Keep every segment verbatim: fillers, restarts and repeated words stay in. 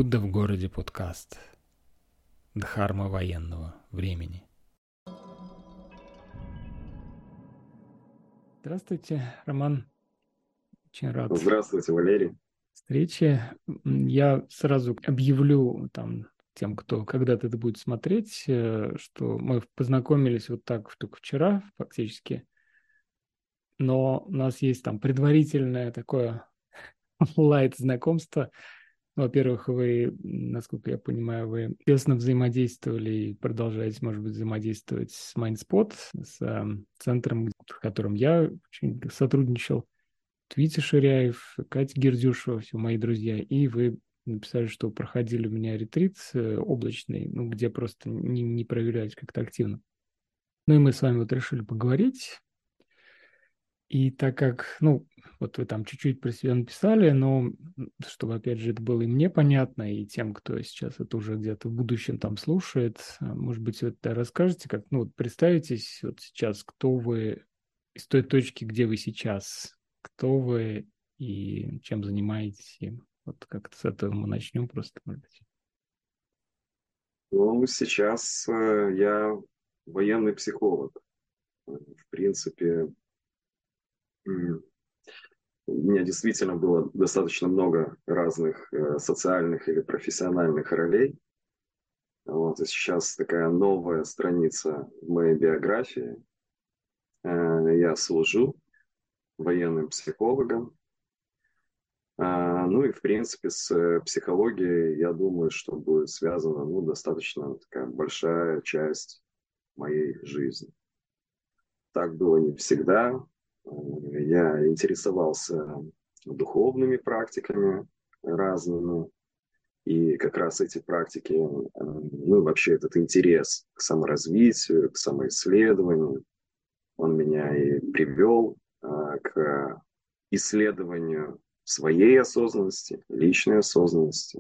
Будда в городе подкаст. Дхарма военного времени. Здравствуйте, Роман. Очень рад Здравствуйте, Валерий. встрече. Я сразу объявлю там тем, кто когда-то это будет смотреть, что мы познакомились вот так только вчера фактически, но у нас есть там предварительное такое лайт-знакомство. Во-первых, вы, насколько я понимаю, вы тесно взаимодействовали и продолжаете, может быть, взаимодействовать с Mindspot, с э, центром, в котором я очень сотрудничал. Витя Ширяев, Катя Гердюшева, все мои друзья. И вы написали, что проходили у меня ретрит облачный, ну, где просто не, не проверяюсь как-то активно. Ну и мы с вами вот решили поговорить. И так как, ну, вот вы там чуть-чуть про себя написали, но чтобы, опять же, это было и мне понятно, и тем, кто сейчас это уже где-то в будущем там слушает, может быть, вы это расскажете, как, ну, вот представитесь вот сейчас, кто вы из той точки, где вы сейчас, кто вы и чем занимаетесь, и вот как-то с этого мы начнем просто, может быть. Ну, сейчас э, я военный психолог. В принципе, м, у меня действительно было достаточно много разных э, социальных или профессиональных ролей. Вот, и сейчас такая новая страница в моей биографии. Э, я служу военным психологом. А, ну и, в принципе, с э, психологией, я думаю, что будет связана, ну, достаточно такая большая часть моей жизни. Так было не всегда. Я интересовался духовными практиками разными. И как раз эти практики, ну и вообще этот интерес к саморазвитию, к самоисследованию, он меня и привел к исследованию своей осознанности, личной осознанности,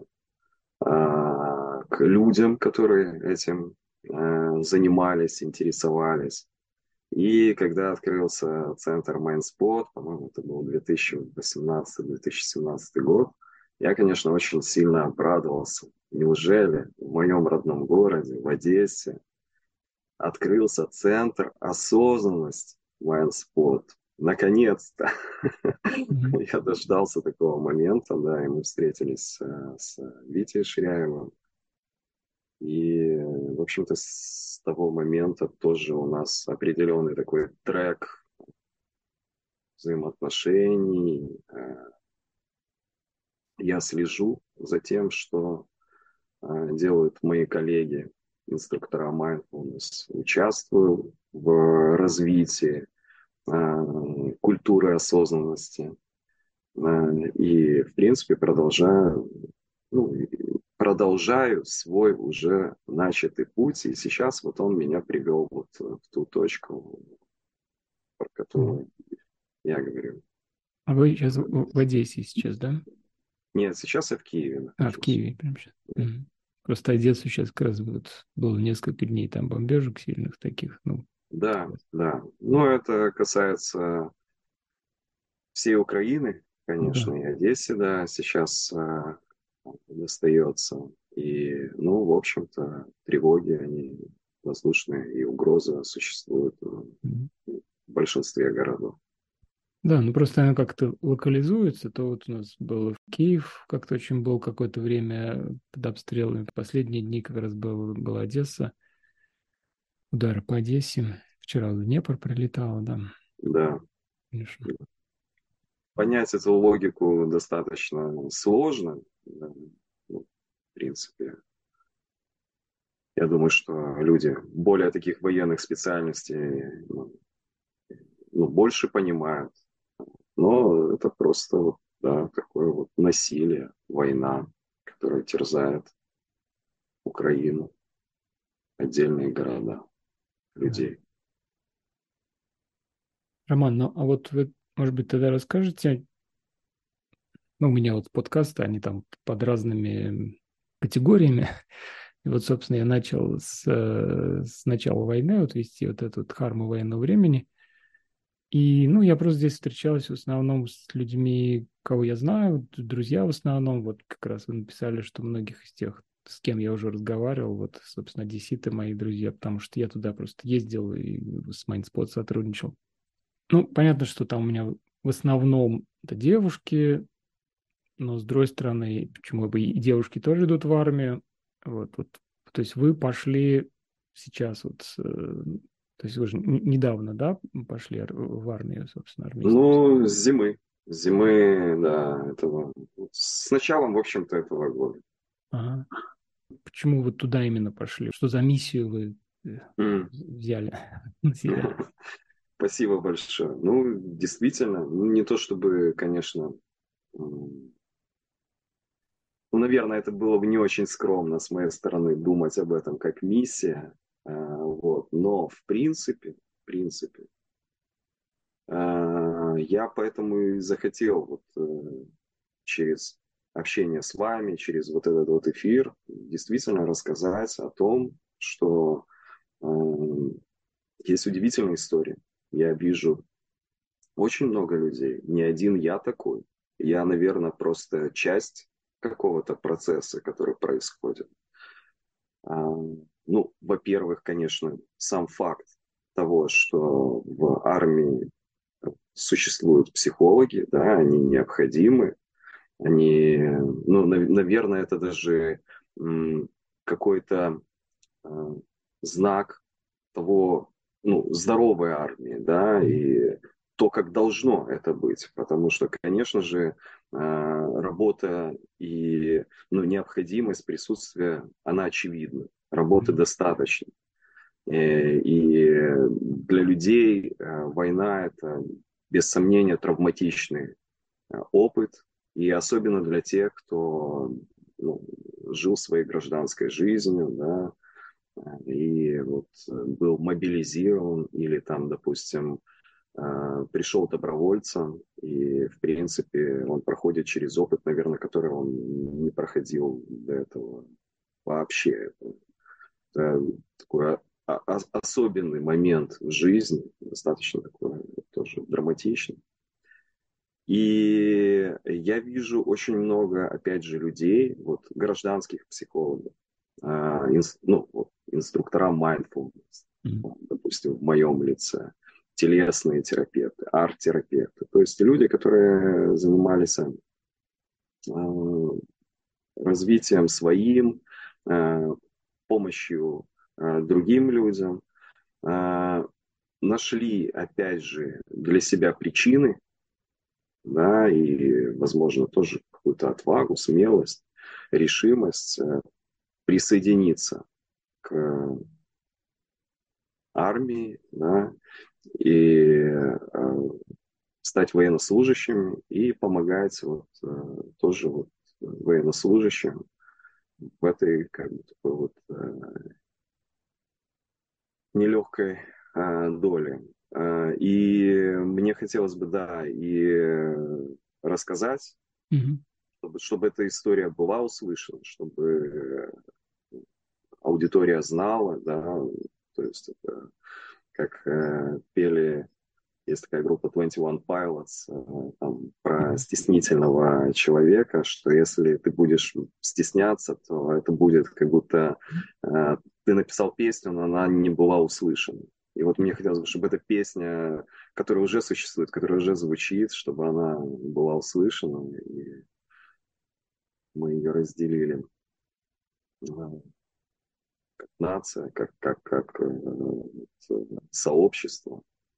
к людям, которые этим занимались, интересовались. И когда открылся центр Mindspot, по-моему, это был две тысячи восемнадцатый - две тысячи семнадцатый год, я, конечно, очень сильно обрадовался. Неужели в моем родном городе, в Одессе, открылся центр осознанности Mindspot? Наконец-то! Mm-hmm. Я дождался такого момента, да, и мы встретились с Витей Ширяевым. И, в общем-то, с того момента тоже у нас определенный такой трек взаимоотношений. Я слежу за тем, что делают мои коллеги, инструктора mindfulness. Участвую в развитии культуры осознанности. И, в принципе, продолжаю, ну, продолжаю свой уже начатый путь. И сейчас вот он меня привел вот в ту точку, про которую я говорю. А вы сейчас в, в Одессе сейчас, да? Нет, сейчас я в Киеве нахожусь. А, в Киеве прямо сейчас. Mm-hmm. Просто Одессу сейчас как раз вот было несколько дней там бомбежек сильных таких. Ну, да, да. Но это касается всей Украины, конечно, да. и Одессе, да, сейчас а, достается. И, ну, в общем-то, тревоги, они воздушные, и угрозы существуют Mm-hmm. в большинстве городов. Да, ну просто она как-то локализуется. То вот у нас был Киев, как-то очень был какое-то время под обстрелами. Последние дни как раз был, была Одесса. Удары по Одессе. Вчера в Днепр прилетало, да. Да. Конечно. Понять эту логику достаточно сложно. Да. Ну, в принципе, я думаю, что люди более таких военных специальностей ну, ну, больше понимают. Но это просто вот, да, такое вот насилие, война, которая терзает Украину, отдельные города, Да. людей. Роман, ну а вот вы, может быть, тогда расскажете, ну, у меня вот подкасты, они там под разными категориями. И вот, собственно, я начал с, с начала войны вот вести вот эту вот харму военного времени. И, ну, я просто здесь встречалась в основном с людьми, кого я знаю, друзья в основном. Вот как раз вы написали, что многих из тех, с кем я уже разговаривал, вот, собственно, одесситы мои друзья, потому что я туда просто ездил и с Майндспот сотрудничал. Ну, понятно, что там у меня в основном это девушки, но с другой стороны, почему бы и девушки тоже идут в армию. Вот, вот, то есть вы пошли сейчас вот, с, э, то есть вы же н- недавно, да, пошли ар- в армию, собственно, армейскую? Ну, с зимы. С зимы, да, этого. С началом, в общем-то, этого года. Ага. Почему вы туда именно пошли? Что за миссию вы э, М. взяли на себя? Спасибо большое. Ну, действительно, ну, не то чтобы, конечно, м, ну, наверное, это было бы не очень скромно с моей стороны думать об этом как миссия, а, вот. Но в принципе, в принципе, а, я поэтому и захотел вот э, через общение с вами, через вот этот вот эфир действительно рассказать о том, что э, есть удивительная история. Я вижу очень много людей, не один я такой. Я, наверное, просто часть какого-то процесса, который происходит. А, ну, во-первых, конечно, сам факт того, что в армии существуют психологи, да, они необходимы, они, ну, нав- наверное, это даже м, какой-то э, знак того, ну, здоровой армии, да, Мгм. и то, как должно это быть, потому что, конечно же, э, работа и, ну, необходимость присутствия, она очевидна, работы Мгм. достаточно. Э, И для людей э, война – это, без сомнения, травматичный э, опыт, и особенно для тех, кто, ну, жил своей гражданской жизнью, да, и вот э, был мобилизирован или там, допустим, э, пришел добровольцем, и, в принципе, он проходит через опыт, наверное, который он не проходил до этого вообще. Это такой а- а- особенный момент в жизни, достаточно такой тоже драматичный. И я вижу очень много, опять же, людей, вот, гражданских психологов, а, инс- ну, вот, инструктора mindfulness, Мгм. вот, допустим, в моем лице, телесные терапевты, арт-терапевты, то есть люди, которые занимались а, развитием своим, а, помощью а, другим людям, а, нашли, опять же, для себя причины, да, и, возможно, тоже какую-то отвагу, смелость, решимость э, присоединиться к армии, да, и э, стать военнослужащими и помогать вот, э, тоже вот военнослужащим в этой как бы такой вот э, нелегкой э, доле. Э, и мне хотелось бы, да, и э, рассказать, Мгм. чтобы, чтобы эта история была услышана, чтобы аудитория знала, да, то есть это как э, пели, есть такая группа двадцать один Pilots, э, там, про Мгм. стеснительного человека, что если ты будешь стесняться, то это будет как будто э, ты написал песню, но она не была услышана. И вот мне хотелось бы, чтобы эта песня, которая уже существует, которая уже звучит, чтобы она была услышана, и мы ее разделили. Э, нация, как, как, как э, сообщество.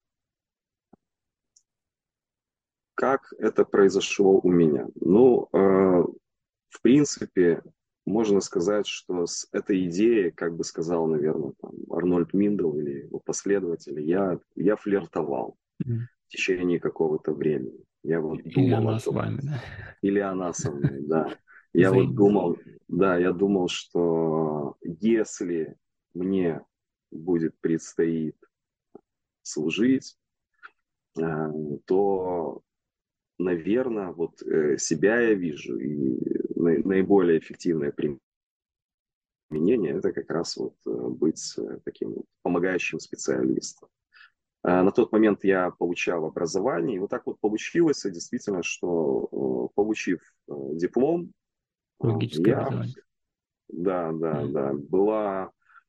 Как это произошло у меня? Ну, э, в принципе, можно сказать, что с этой идеей, как бы сказал, наверное, там, Арнольд Миндел или его последователи, я, я флиртовал Мгм. в течение какого-то времени. Я вот Или думал о она с том, вами, да? или она со мной, да. Я вот Взаимно. думал, да, я думал, что если мне будет предстоит служить, э, то, наверное, вот э, себя я вижу, и на- наиболее эффективное применение – это как раз вот э, быть э, таким вот помогающим специалистом. На тот момент я получал образование, и вот так вот получилось, действительно, что получив диплом, Логическое я, образование. да, да, Мгм. да, была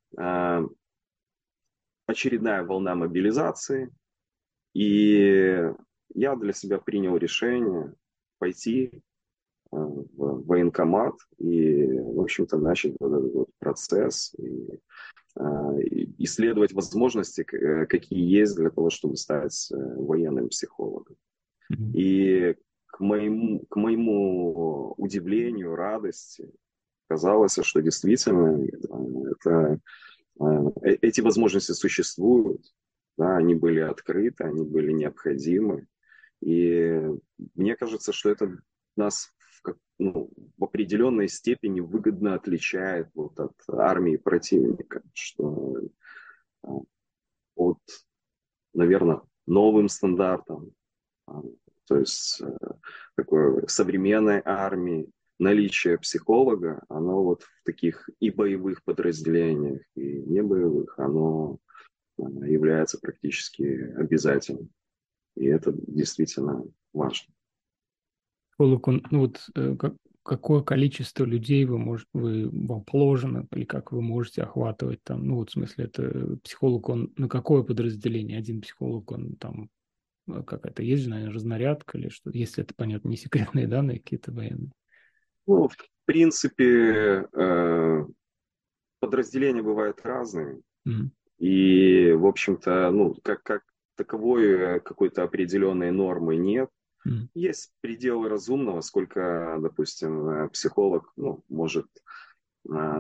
очередная волна мобилизации, и я для себя принял решение пойти в военкомат и, в общем-то, начать вот этот вот процесс и исследовать возможности, какие есть для того, чтобы стать военным психологом. Мгм. И к моему, к моему удивлению, радости, казалось, что действительно это, эти возможности существуют, да, они были открыты, они были необходимы. И мне кажется, что это нас в, как, ну, в определенной степени выгодно отличает вот от армии противника, что от, наверное, новым стандартам, то есть такой современной армии, наличие психолога, оно вот в таких и боевых подразделениях, и не боевых, оно является практически обязательным. И это действительно важно. Психолог, он, ну вот э, как, какое количество людей вы можете, вы, вам положено, или как вы можете охватывать там, ну вот в смысле, это психолог, он на какое подразделение? Один психолог, он там, э, как это, есть же, наверное, разнарядка или что, если это, понятно, не секретные данные какие-то военные. Ну, в принципе, э, подразделения бывают разными. Мгм. И, в общем-то, ну, как, как таковой э, какой-то определенной нормы нет. Мгм. Есть пределы разумного, сколько, допустим, э, психолог ну, может э,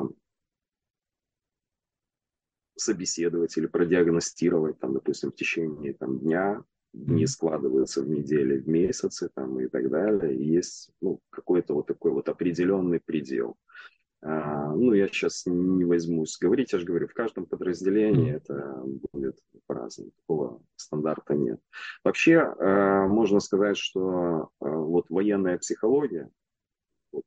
собеседовать или продиагностировать, там, допустим, в течение там, дня, дни Мгм. складываются в недели, в месяцы там, и так далее. И есть ну, какой-то вот такой вот определенный предел. А, ну, я сейчас не возьмусь говорить, я же говорю, в каждом подразделении Мгм. это будет по-разному, такого стандарта нет. Вообще, э, можно сказать, что э, вот военная психология вот,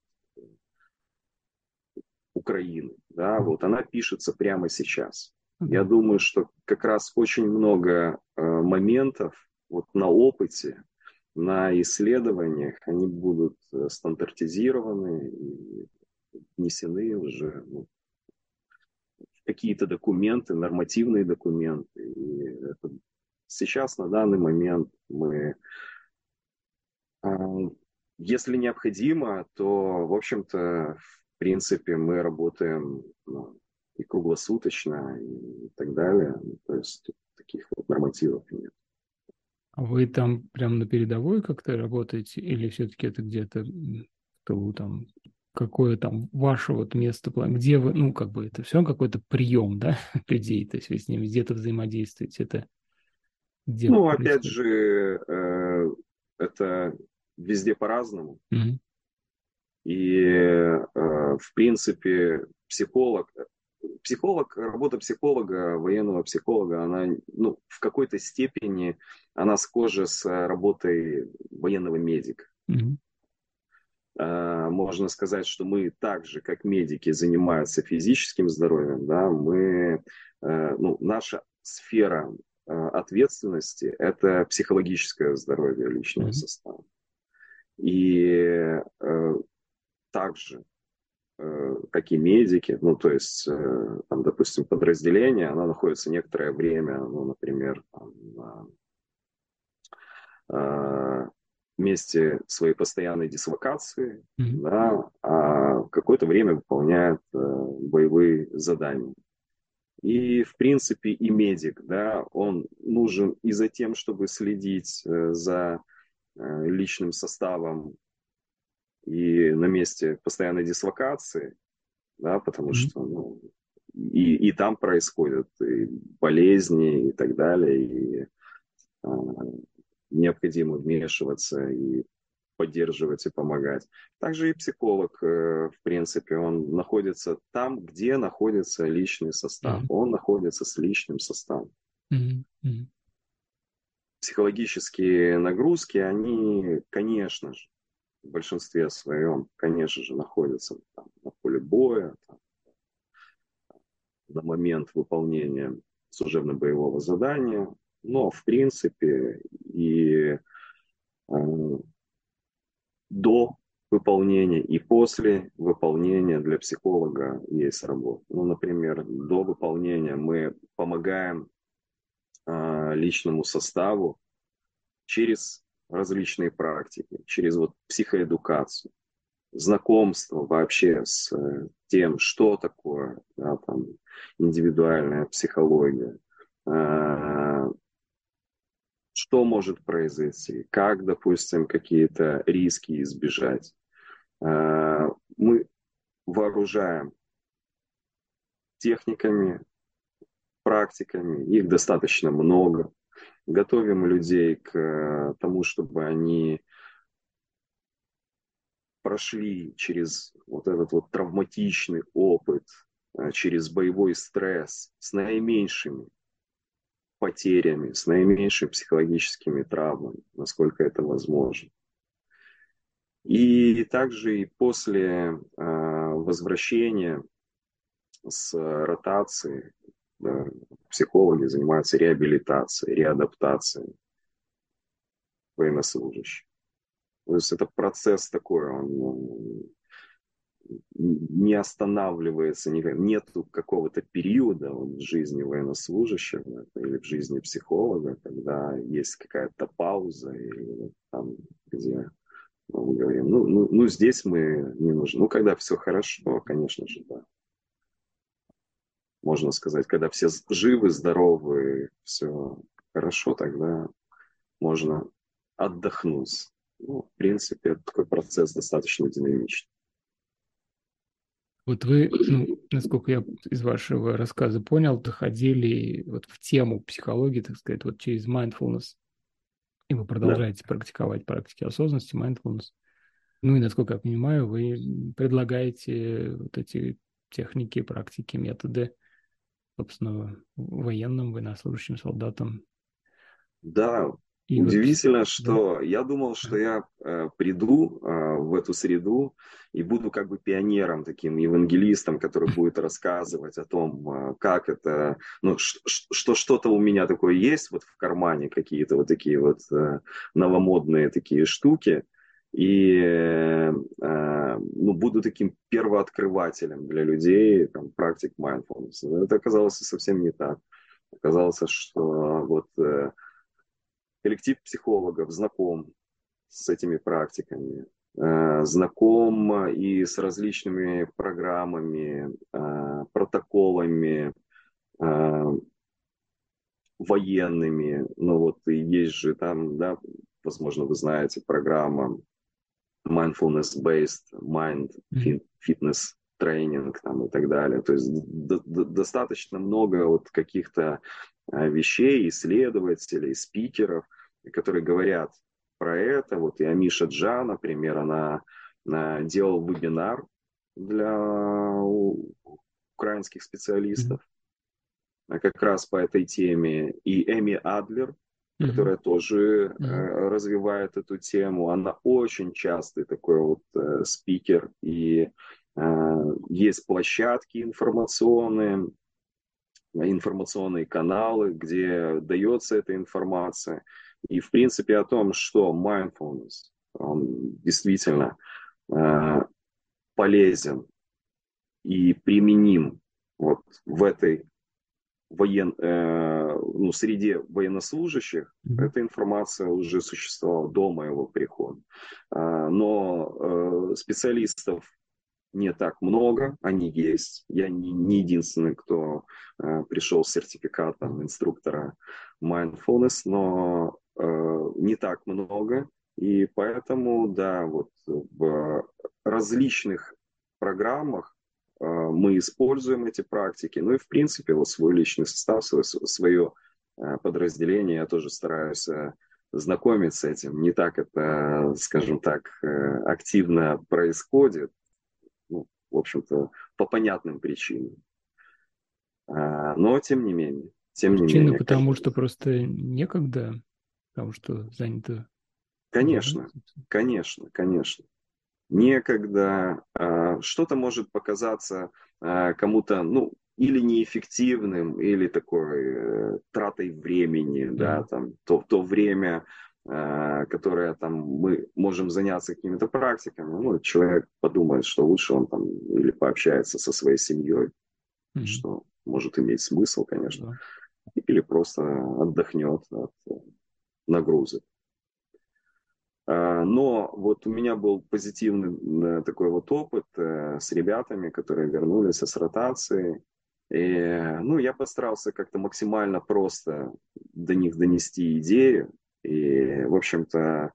Украины, да, Мгм. вот она пишется прямо сейчас. Я Ага. думаю, что как раз очень много э, моментов вот на опыте, на исследованиях, они будут э, стандартизированы и внесены уже ну, какие-то документы, нормативные документы. И это сейчас, на данный момент, мы, а, если необходимо, то, в общем-то, в принципе, мы работаем ну, и круглосуточно, и так далее. Ну, то есть тут таких вот нормативов нет. А вы там прям на передовой как-то работаете, или все-таки это где-то, м, что вы там, какое там ваше вот место, пла- где вы, ну, как бы это все какой-то прием, да, людей, то есть вы с ними где-то взаимодействуете, это где Ну, опять происходит? же, э, это везде по-разному. Мгм. И, э, в принципе, психолог, психолог, работа психолога, военного психолога, она ну, в какой-то степени она схожа с работой военного медика. Мгм. Э, Можно сказать, что мы так же, как медики, занимаются физическим здоровьем, да, мы, э, ну, наша сфера э, ответственности – это психологическое здоровье личного Мгм. состава. И э, также э, как и медики, ну, то есть, э, там, допустим, подразделение, оно находится некоторое время, ну, например, там, на э, месте своей постоянной дислокации, Мгм. да, а какое-то время выполняет э, боевые задания. И, в принципе, и медик, да, он нужен и за тем, чтобы следить э, за э, личным составом и на месте постоянной дислокации, да, потому Мгм. что ну, и, и там происходят и болезни и так далее, и а, необходимо вмешиваться и поддерживать и помогать. Также и психолог, э, в принципе, он находится там, где находится личный состав. Мгм. Он находится с личным составом. Мгм. Мгм. Психологические нагрузки, они, конечно же, в большинстве своем, конечно же, находятся там, на поле боя, там, на момент выполнения служебно-боевого задания. Но, в принципе, и э, до выполнения и после выполнения для психолога есть работа. Ну, например, до выполнения мы помогаем э, личному составу через различные практики, через вот психоэдукацию, знакомство вообще с э, тем, что такое, да, там, индивидуальная психология, э, что может произойти, как, допустим, какие-то риски избежать. Э, Мы вооружаем техниками, практиками, их достаточно много, готовим людей к э, тому, чтобы они прошли через вот этот вот травматичный опыт, э, через боевой стресс с наименьшими потерями, с наименьшими психологическими травмами, насколько это возможно. И также и после э, возвращения с ротации э, психологи занимаются реабилитацией, реадаптацией военнослужащих. То есть это процесс такой, он ну, не останавливается никак. Нету какого-то периода вот, в жизни военнослужащего или в жизни психолога, когда есть какая-то пауза, или там, где ну, мы говорим, ну, ну, ну, здесь мы не нужны. Ну, когда все хорошо, конечно же, да. Можно сказать, когда все живы, здоровы, все хорошо, тогда можно отдохнуть. Ну, в принципе, такой процесс достаточно динамичный. Вот вы, ну, насколько я из вашего рассказа понял, доходили вот в тему психологии, так сказать, вот через mindfulness, и вы Да. продолжаете практиковать практики осознанности, mindfulness. Ну и, насколько я понимаю, вы предлагаете вот эти техники, практики, методы, собственно, военным, военнослужащим, солдатам. Да, И вот, удивительно, да, что я думал, что я э, приду э, в эту среду и буду как бы пионером, таким евангелистом, который будет рассказывать о том, э, как это, ну, ш- ш- что что-то у меня такое есть вот в кармане, какие-то вот такие вот э, новомодные такие штуки. И э, э, ну, буду таким первооткрывателем для людей, там, практик mindfulness. Но это оказалось совсем не так. Оказалось, что вот э, коллектив психологов знаком с этими практиками, э, знаком и с различными программами, э, протоколами э, военными. Ну вот и есть же там, да, возможно, вы знаете, программа mindfulness-based mind мгм. fitness тренинг там и так далее. То есть д- д- достаточно много вот каких-то э, вещей, исследователей, спикеров, которые говорят про это. Вот и Амиша Джа, например, она, она делала вебинар для украинских Мгм. специалистов а как раз по этой теме. И Эми Адлер, Мгм. которая тоже э, Мгм. развивает эту тему. Она очень частый такой вот э, спикер. И э, есть площадки информационные, информационные каналы, где дается эта информация. И, в принципе, о том, что mindfulness, он действительно э, полезен и применим вот в этой воен, э, ну, среде военнослужащих Мгм. эта информация уже существовала до моего прихода. А, но э, специалистов не так много, они есть. Я не, не единственный, кто э, пришел с сертификатом инструктора mindfulness, но э, не так много. И поэтому, да, вот в различных программах э, мы используем эти практики. Ну и, в принципе, вот свой личный состав, свое, свое э, подразделение я тоже стараюсь э, знакомиться с этим. Не так это, скажем так, э, активно происходит, ну, в общем-то, по понятным причинам. А, но, тем не менее, тем не Причины, менее, потому каждый... что просто некогда, потому что занято делом. Конечно, конечно, конечно. Некогда а, что-то может показаться а, кому-то, ну, или неэффективным, или такой э, тратой времени, да, Mm-hmm. там, то, то время, э, которое там мы можем заняться какими-то практиками, ну, человек подумает, что лучше он там или пообщается со своей семьей, Mm-hmm. что может иметь смысл, конечно, Да. или просто отдохнет от э, нагрузок. Но вот у меня был позитивный такой вот опыт с ребятами, которые вернулись с ротации. И, ну, я постарался как-то максимально просто до них донести идею. И, в общем-то,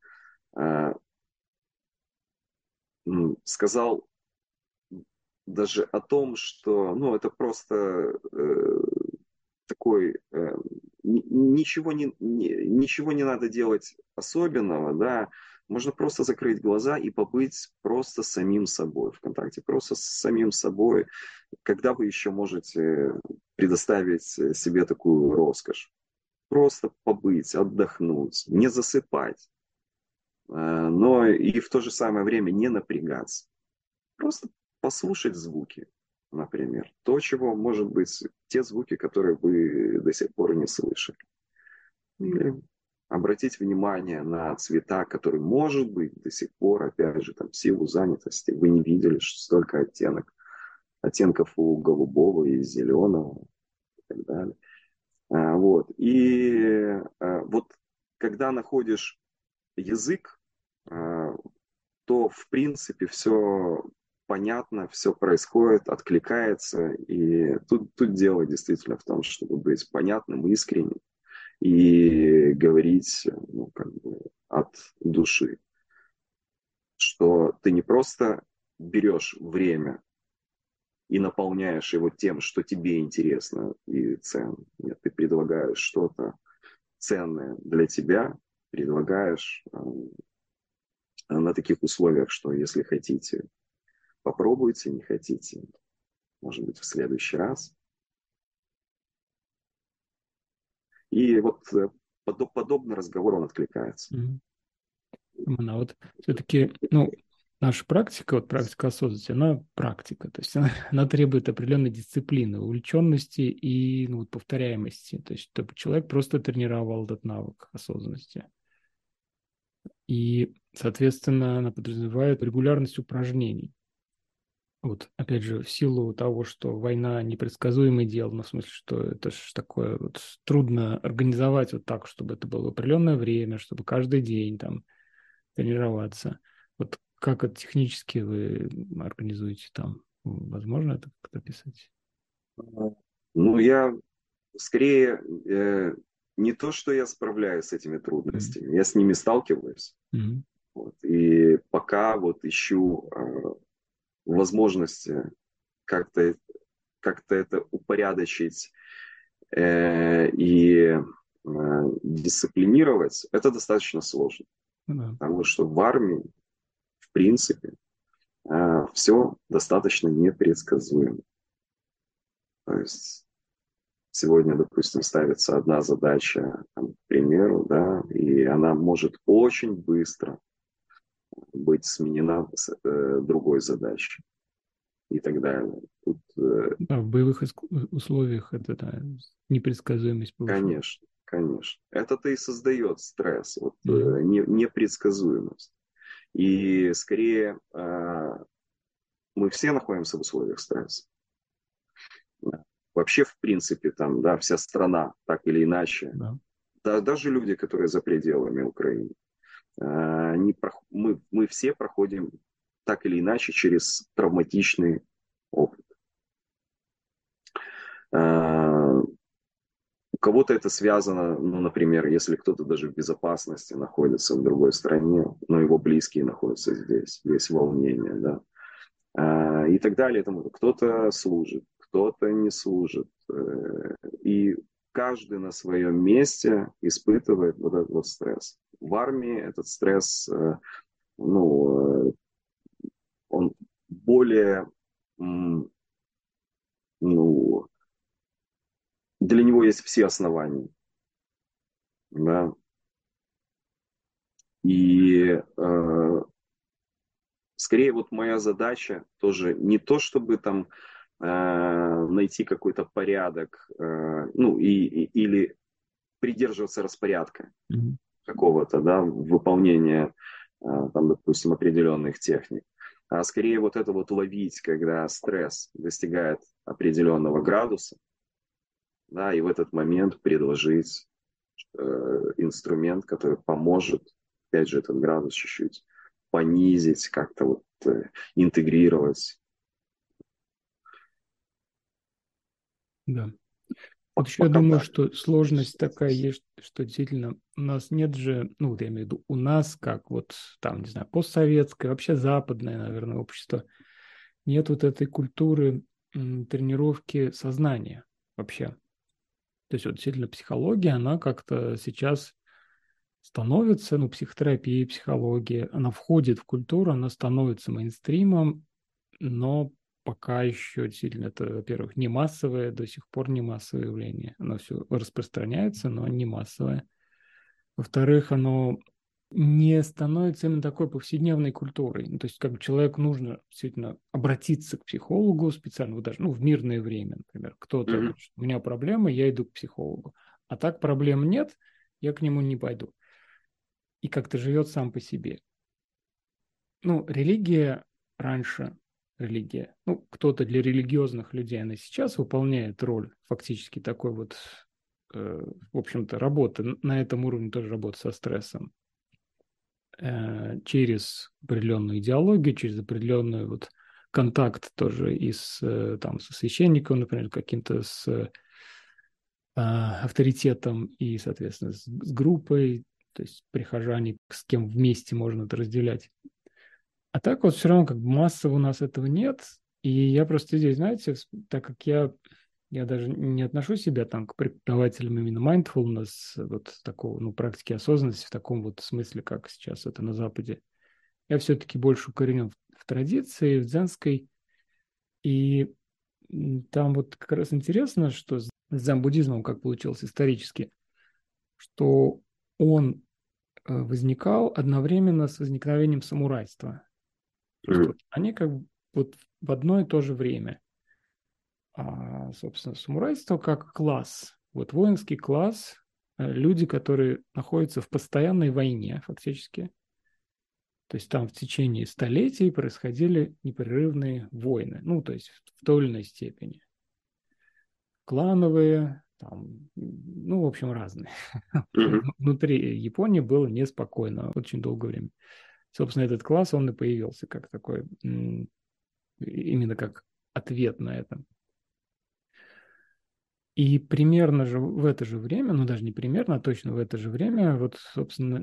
сказал даже о том, что, ну, это просто э, такой, э, ничего не, ничего не надо делать особенного, да, можно просто закрыть глаза и побыть просто самим собой в контакте, просто с самим собой, когда вы еще можете предоставить себе такую роскошь. Просто побыть, отдохнуть, не засыпать, но и в то же самое время не напрягаться. Просто послушать звуки, например. То, чего, может быть, те звуки, которые вы до сих пор не слышали. Или обратить внимание на цвета, которые, может быть, до сих пор, опять же, там, в силу занятости, вы не видели, что столько оттенок, оттенков у голубого и зеленого и так далее. А, вот. И а, вот когда находишь язык, а, то, в принципе, все понятно, все происходит, откликается. И тут, тут дело действительно в том, чтобы быть понятным, искренним и говорить, ну, как бы от души, что ты не просто берешь время и наполняешь его тем, что тебе интересно и ценно. Нет, ты предлагаешь что-то ценное для тебя, предлагаешь э, на таких условиях, что если хотите, попробуйте, не хотите, может быть, в следующий раз. И вот э, подоб, подобный разговор, он откликается. Mm-hmm. А вот все-таки, ну, наша практика, вот практика осознанности, она практика, то есть она, она требует определенной дисциплины, увлеченности и, ну, вот, повторяемости, то есть чтобы человек просто тренировал этот навык осознанности. И, соответственно, она подразумевает регулярность упражнений. Вот, опять же, в силу того, что война непредсказуемое дело, ну, в смысле, что это ж такое вот трудно организовать вот так, чтобы это было в определенное время, чтобы каждый день там тренироваться. Вот как это технически вы организуете там? Возможно это как-то описать? Ну, я скорее э, не то, что я справляюсь с этими Mm-hmm. трудностями, я с ними сталкиваюсь. Mm-hmm. Вот, и пока вот ищу э, возможности как-то как-то это упорядочить э, и э, дисциплинировать, это достаточно сложно. Mm-hmm. Потому что в армии, в принципе, э, все достаточно непредсказуемо. То есть сегодня, допустим, ставится одна задача, там, к примеру, да, и она может очень быстро быть сменена с э, другой задачей и так далее. Тут, э, А в боевых условиях это, да, непредсказуемость повышает. конечно, конечно. Это-то и создает стресс, вот, Mm-hmm. э, не, непредсказуемость. И скорее э, мы все находимся в условиях стресса. Вообще, в принципе, там, да, вся страна, так или иначе, Да. да, даже люди, которые за пределами Украины, они, мы, мы все проходим так или иначе через травматичный опыт. У кого-то это связано, ну, например, если кто-то даже в безопасности находится в другой стране, но его близкие находятся здесь, есть волнение, да, и так далее. Кто-то служит, кто-то не служит. И каждый на своем месте испытывает вот этот вот стресс. В армии этот стресс, ну, он более, ну, для него есть все основания, да, и э, скорее вот моя задача тоже не то, чтобы там э, найти какой-то порядок, э, ну, и, и, или придерживаться распорядка Мгм. какого-то, да, выполнения, э, там, допустим, определенных техник. А скорее вот это вот ловить, когда стресс достигает определенного градуса, да, и в этот момент предложить э, инструмент, который поможет, опять же, этот градус чуть-чуть понизить, как-то вот э, интегрировать. Да. Вот По- еще я Пока думаю, так. что сложность такая есть, что действительно у нас нет же, ну, вот я имею в виду, у нас, как вот там, не знаю, постсоветское, вообще западное, наверное, общество, нет вот этой культуры м, тренировки сознания вообще. То есть вот действительно психология, она как-то сейчас становится, ну, психотерапия, психология, она входит в культуру, она становится мейнстримом, но пока еще действительно это, во-первых, не массовое, до сих пор не массовое явление. Оно все распространяется, но не массовое. Во-вторых, оно не становится именно такой повседневной культурой. Ну, то есть как бы человеку нужно действительно обратиться к психологу специально, вот даже ну, в мирное время, например. Кто-то Мгм. говорит, что у меня проблемы, я иду к психологу. А так проблем нет, я к нему не пойду. И как-то живет сам по себе. Ну, религия раньше, религия, ну, кто-то для религиозных людей, она сейчас выполняет роль фактически такой вот, э, в общем-то, работы, на этом уровне тоже работа со стрессом, э, через определенную идеологию, через определенный вот контакт тоже и с, э, там, со священником, например, каким-то с э, авторитетом и, соответственно, с, с группой, то есть прихожане, с кем вместе можно это разделять. А так вот все равно как бы массово у нас этого нет. И я просто здесь, знаете, так как я, я даже не отношу себя там к преподавателям именно mindfulness, вот такого, ну, практики осознанности в таком вот смысле, как сейчас это на Западе. Я все-таки больше укоренен в, в традиции, в дзенской. И там вот как раз интересно, что с дзен-буддизмом как получилось исторически, что он э, возникал одновременно с возникновением самурайства. То есть Мгм. вот они как бы вот в одно и то же время. А, собственно, самурайство как класс. Вот воинский класс, э, люди, которые находятся в постоянной войне фактически. То есть там в течение столетий происходили непрерывные войны. Ну, то есть в той или иной степени. Клановые, там, ну, в общем, разные. Мгм. Внутри Японии было неспокойно очень долгое время. Собственно, этот класс, он и появился как такой, именно как ответ на это. И примерно же в это же время, ну даже не примерно, а точно в это же время, вот, собственно,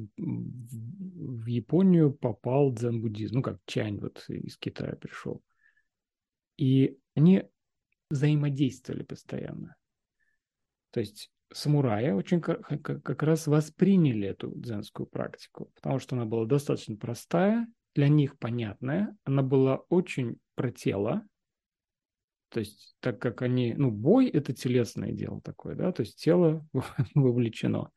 в Японию попал дзен-буддизм, ну как Чань вот из Китая пришел. И они взаимодействовали постоянно. То есть самураи очень как, как раз восприняли эту дзенскую практику, потому что она была достаточно простая, для них понятная, она была очень про тело. То есть, так как они, ну, бой – это телесное дело такое, да, то есть тело вовлечено.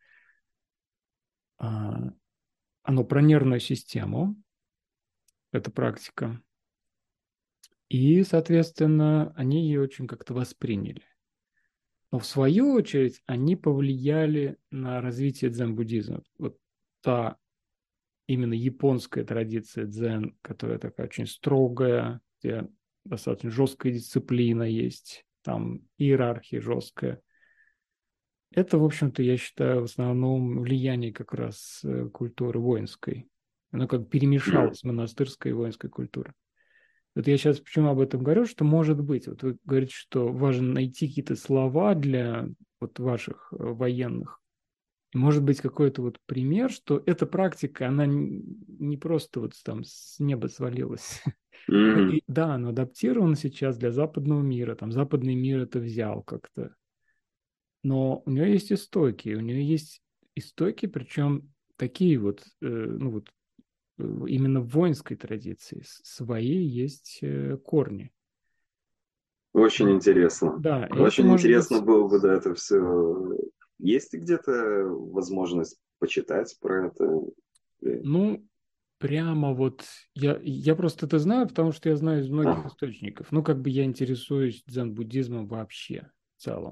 А, оно про нервную систему, эта практика. И, соответственно, они ее очень как-то восприняли. Но в свою очередь они повлияли на развитие дзен-буддизма. Вот та именно японская традиция дзен, которая такая очень строгая, где достаточно жесткая дисциплина есть, там иерархия жесткая. Это, в общем-то, я считаю, в основном влияние как раз э, культуры воинской. Оно как Мгм. перемешалось с монастырской и воинской культурой. Вот я сейчас почему об этом говорю, что может быть, вот вы говорите, что важно найти какие-то слова для вот ваших э, военных. И может быть какой-то вот пример, что эта практика, она н- не просто вот там с неба свалилась. Ну Мгм. и да, она адаптирована сейчас для западного мира. Там западный мир это взял как-то. Но у нее есть истоки, у нее есть истоки, причем такие вот, э, ну вот э, именно в воинской традиции с- свои есть э, корни. Очень И интересно. да, и это Очень может интересно быть, было бы, да, это все. Есть ли где-то возможность почитать про это? Или- ну, Прямо вот я, я просто это знаю, потому что я знаю из многих Ага. источников. Ну, как бы я интересуюсь дзен-буддизмом вообще в целом.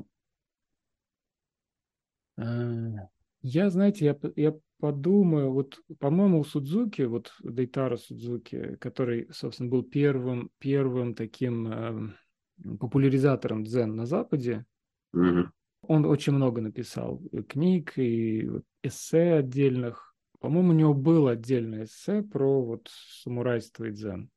Э, Я, знаете, я, п- я подумаю, вот, по-моему, у Судзуки, вот Дейтаро Судзуки, который, собственно, был первым, первым таким эм, популяризатором дзен на Западе, Мгм. он очень много написал э, книг и вот эссе отдельных. По-моему, у него было отдельное эссе про вот самурайство и дзен.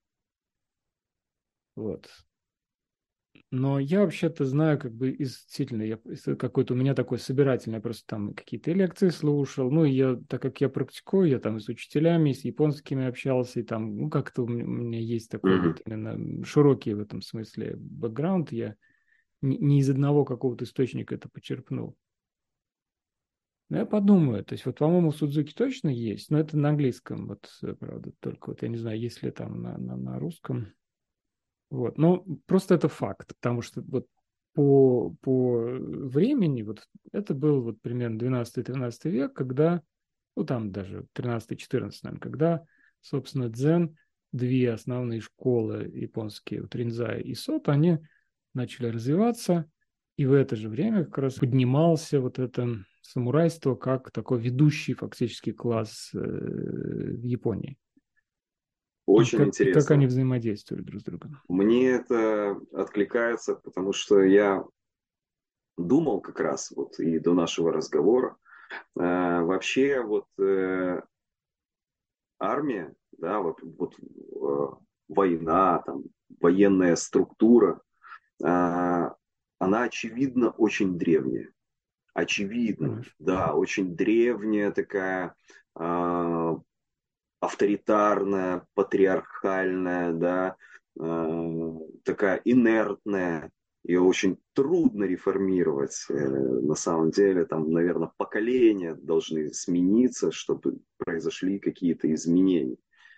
Вот. Но я вообще-то знаю, как бы, из, действительно, я, из- какой-то у меня такой собирательный, я просто там какие-то лекции слушал, ну, и я, так как я практикую, я там и с учителями, и с японскими общался, и там, ну, как-то у меня, у меня есть такой Мгм. вот именно широкий в этом смысле бэкграунд, я не, не из одного какого-то источника это почерпнул. Но я подумаю, то есть вот, по-моему, у Судзуки точно есть, но это на английском, вот, э, правда, только вот я не знаю, есть ли там на, на, на русском. Вот. Но просто это факт, потому что вот по, по времени вот это был вот примерно двенадцатый-тринадцатый век, когда, ну там даже тринадцатый-четырнадцатый, наверное, когда, собственно, дзен, две основные школы японские, вот Ринзай и Сото, они начали развиваться, и в это же время как раз поднимался вот это самурайство как такой ведущий фактически класс э, в Японии. И Очень как, и как они интересно. взаимодействуют друг с другом. Мне это откликается, потому что я думал как раз вот и до нашего разговора. э, Вообще вот э, армия, да, вот, вот э, война, там, военная структура, э, она очевидно очень древняя. Очевидно, Конечно. да, очень древняя такая, э, авторитарная, патриархальная, да, э, такая инертная. Ее очень трудно реформировать. Э, на самом деле, там, наверное, поколения должны смениться, чтобы произошли какие-то изменения.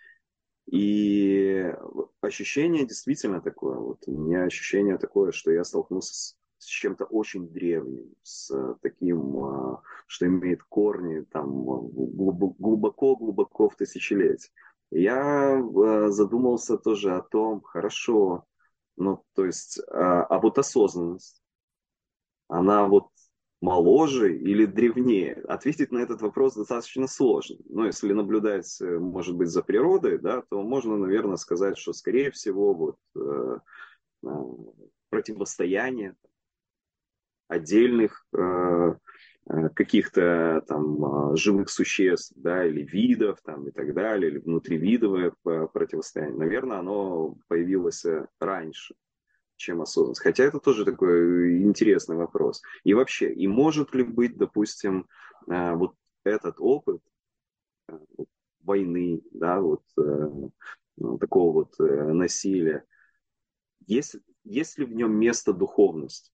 И ощущение действительно такое. Вот у меня ощущение такое, что я столкнулся с, с чем-то очень древним, с э, таким, а, что имеет корни там глубоко-глубоко в тысячелетия. Я э, задумался тоже о том, хорошо, ну, то есть, а, а вот осознанность, она вот моложе или древнее? Ответить на этот вопрос достаточно сложно. Но если наблюдать, э, может быть, за природой, да, то можно, наверное, сказать, что, скорее всего, вот, э, э, противостояние отдельных э, э, каких-то там э, живых существ, да, или видов там и так далее, или внутривидовое э, противостояние, наверное, оно появилось э, раньше, чем осознанность. Хотя это тоже такой интересный вопрос. И вообще, и может ли быть, допустим, э, вот этот опыт э, вот войны, да, вот э, ну, такого вот э, насилия, есть, есть ли в нем место духовности?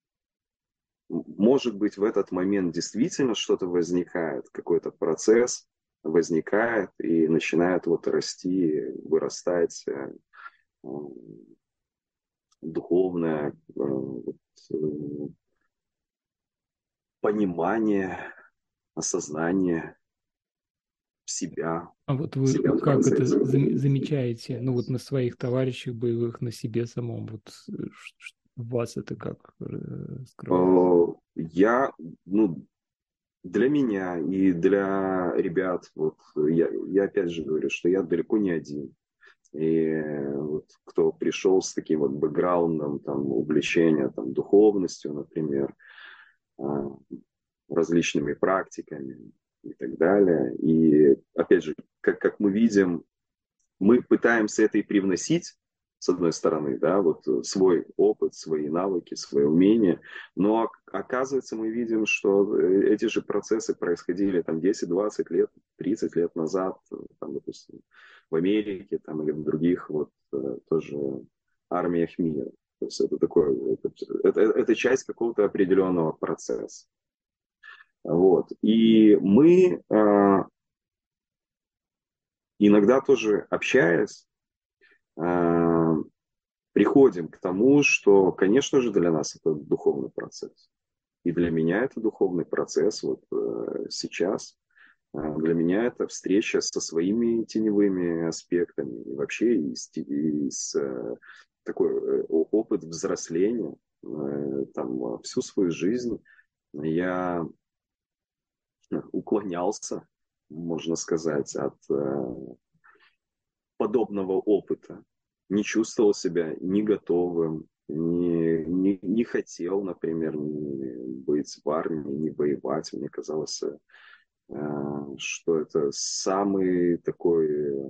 Может быть, в этот момент действительно что-то возникает, какой-то процесс возникает и начинает вот расти, вырастать э, э, духовное э, вот, э, понимание, осознание себя, А вот вы, себя вы в как это процессе. зам- замечаете, ну вот на своих товарищах боевых, на себе самом, вот э, ш- ш- у вас это как э, скрывается? Э, Я, ну, для меня и для ребят, вот я, я опять же говорю, что я далеко не один. И вот кто пришел с таким вот бэкграундом, там, увлечения там, духовностью, например, а, различными практиками и так далее. И опять же, как, как мы видим, мы пытаемся это и привносить, с одной стороны, да, вот свой опыт, свои навыки, свои умения, но оказывается мы видим, что эти же процессы происходили там десять двадцать лет, тридцать лет назад, там, допустим, в Америке там, или в других вот тоже армиях мира. То есть это такое, это, это, это часть какого-то определенного процесса. Вот. И мы э, иногда тоже общаясь, э, приходим к тому, что, конечно же, для нас это духовный процесс. И для меня это духовный процесс вот э, сейчас. Для меня это встреча со своими теневыми аспектами и вообще и с, и с такой опыт взросления. Там, всю свою жизнь я уклонялся, можно сказать, от подобного опыта. Не чувствовал себя не готовым, не, не, не хотел, например, не быть в армии, не воевать. Мне казалось, что это самый такой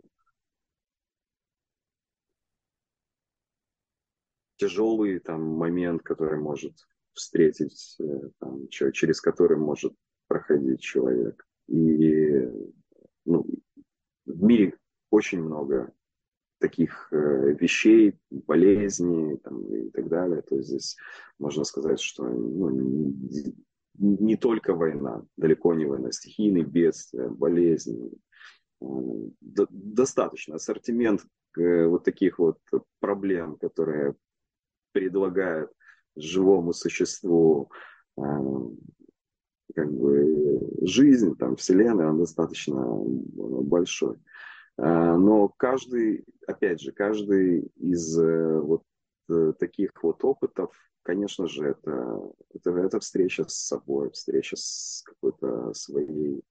тяжелый там момент, который может встретить, там, через который может проходить человек. И ну, в мире очень много таких э, вещей, болезней там, и так далее. То есть здесь можно сказать, что ну, не, не только война, далеко не война, стихийные бедствия, болезни. Э, до, достаточно ассортимент э, вот таких вот проблем, которые предлагают живому существу э, как бы жизнь, там, вселенная, он достаточно большой. Но каждый, опять же, каждый из вот таких вот опытов, конечно же, это, это, это встреча с собой, встреча с какой-то своей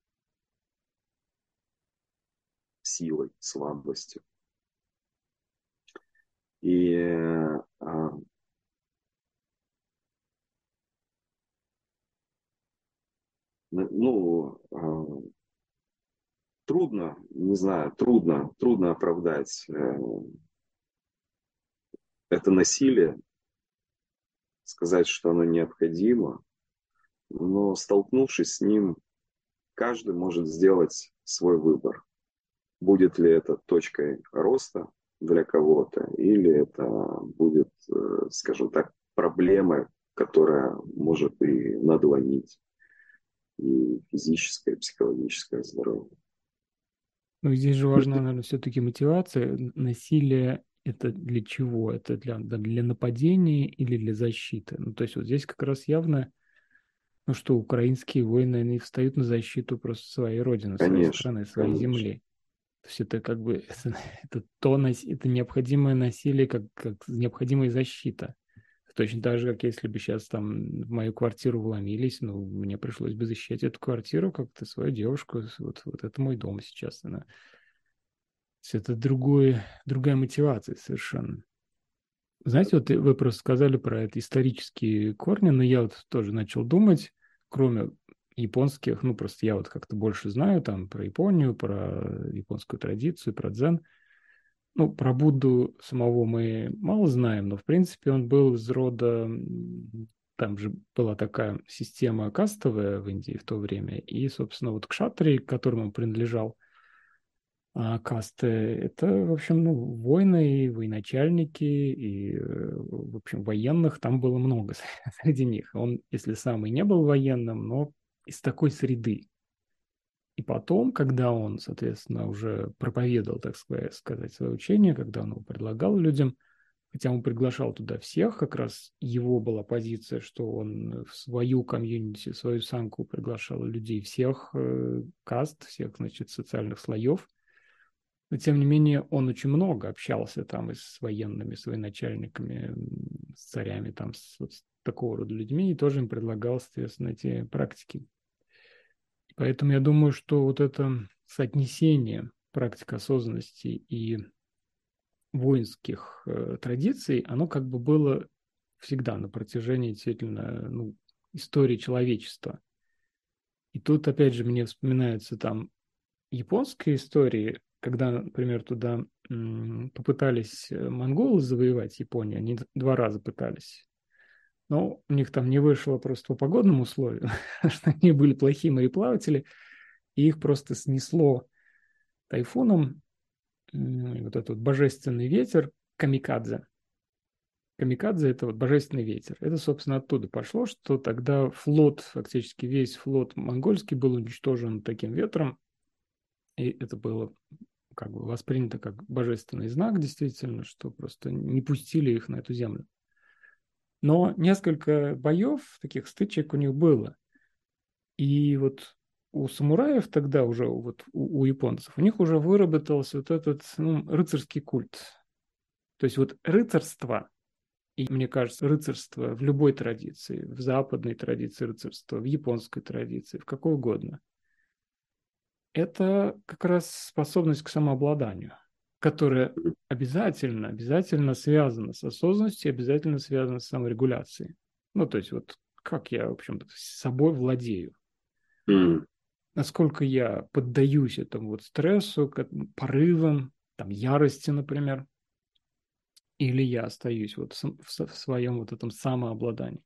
силой, слабостью. И а, ну, а, трудно, не знаю, трудно, трудно оправдать э, это насилие, сказать, что оно необходимо, но столкнувшись с ним, каждый может сделать свой выбор. Будет ли это точкой роста для кого-то, или это будет, скажем так, проблемой, которая может и надломить и физическое, и психологическое здоровье. Ну, здесь же важна, наверное, все-таки мотивация. Насилие – это для чего? Это для, для нападения или для защиты? Ну, то есть вот здесь как раз явно, ну, что украинские воины, они встают на защиту просто своей родины, своей Конечно, страны, своей конечно. земли. То есть это как бы это, это то, это необходимое насилие, как, как необходимая защита. Точно так же, как если бы сейчас там в мою квартиру вломились, ну, мне пришлось бы защищать эту квартиру, как-то свою девушку. Вот, вот это мой дом сейчас. Она. Это другой, другая мотивация совершенно. Знаете, вот вы просто сказали про это исторические корни, но я вот тоже начал думать, кроме японских, ну, просто я вот как-то больше знаю там про Японию, про японскую традицию, про дзен. Ну, про Будду самого мы мало знаем, но, в принципе, он был из рода... Там же была такая система кастовая в Индии в то время, и, собственно, вот кшатрии, к которым он принадлежал, а касты, это, в общем, ну, воины, и военачальники, и, в общем, военных там было много среди них. Он, если сам и не был военным, но из такой среды. И потом, когда он, соответственно, уже проповедовал, так сказать, свое учение, когда он его предлагал людям, хотя он приглашал туда всех, как раз его была позиция, что он в свою комьюнити, в свою санку приглашал людей всех э, каст, всех, значит, социальных слоев. Но, тем не менее, он очень много общался там и с военными, с военачальниками, с царями, там, с, вот, с такого рода людьми, и тоже им предлагал, соответственно, эти практики. Поэтому я думаю, что вот это соотнесение практик осознанности и воинских э, традиций, оно как бы было всегда на протяжении действительно ну, истории человечества. И тут, опять же, мне вспоминаются там японские истории, когда, например, туда м, попытались монголы завоевать Японию, они два раза пытались. Но у них там не вышло просто по погодным условиям, что они были плохие мореплаватели, и их просто снесло тайфуном, вот этот вот божественный ветер, камикадзе. Камикадзе – это вот божественный ветер. Это, собственно, оттуда пошло, что тогда флот, фактически весь флот монгольский был уничтожен таким ветром, и это было как бы воспринято как божественный знак, действительно, что просто не пустили их на эту землю. Но несколько боев, таких стычек у них было. И вот у самураев тогда уже, вот у, у японцев, у них уже выработался вот этот, ну, рыцарский культ. То есть вот рыцарство, и мне кажется, рыцарство в любой традиции, в западной традиции рыцарства, в японской традиции, в какой угодно, это как раз способность к самообладанию, которая обязательно, обязательно связана с осознанностью, обязательно связана с саморегуляцией. Ну, то есть вот как я, в общем-то, с собой владею. Mm. Насколько я поддаюсь этому вот стрессу, порывам, там, ярости, например, или я остаюсь вот в своем вот этом самообладании.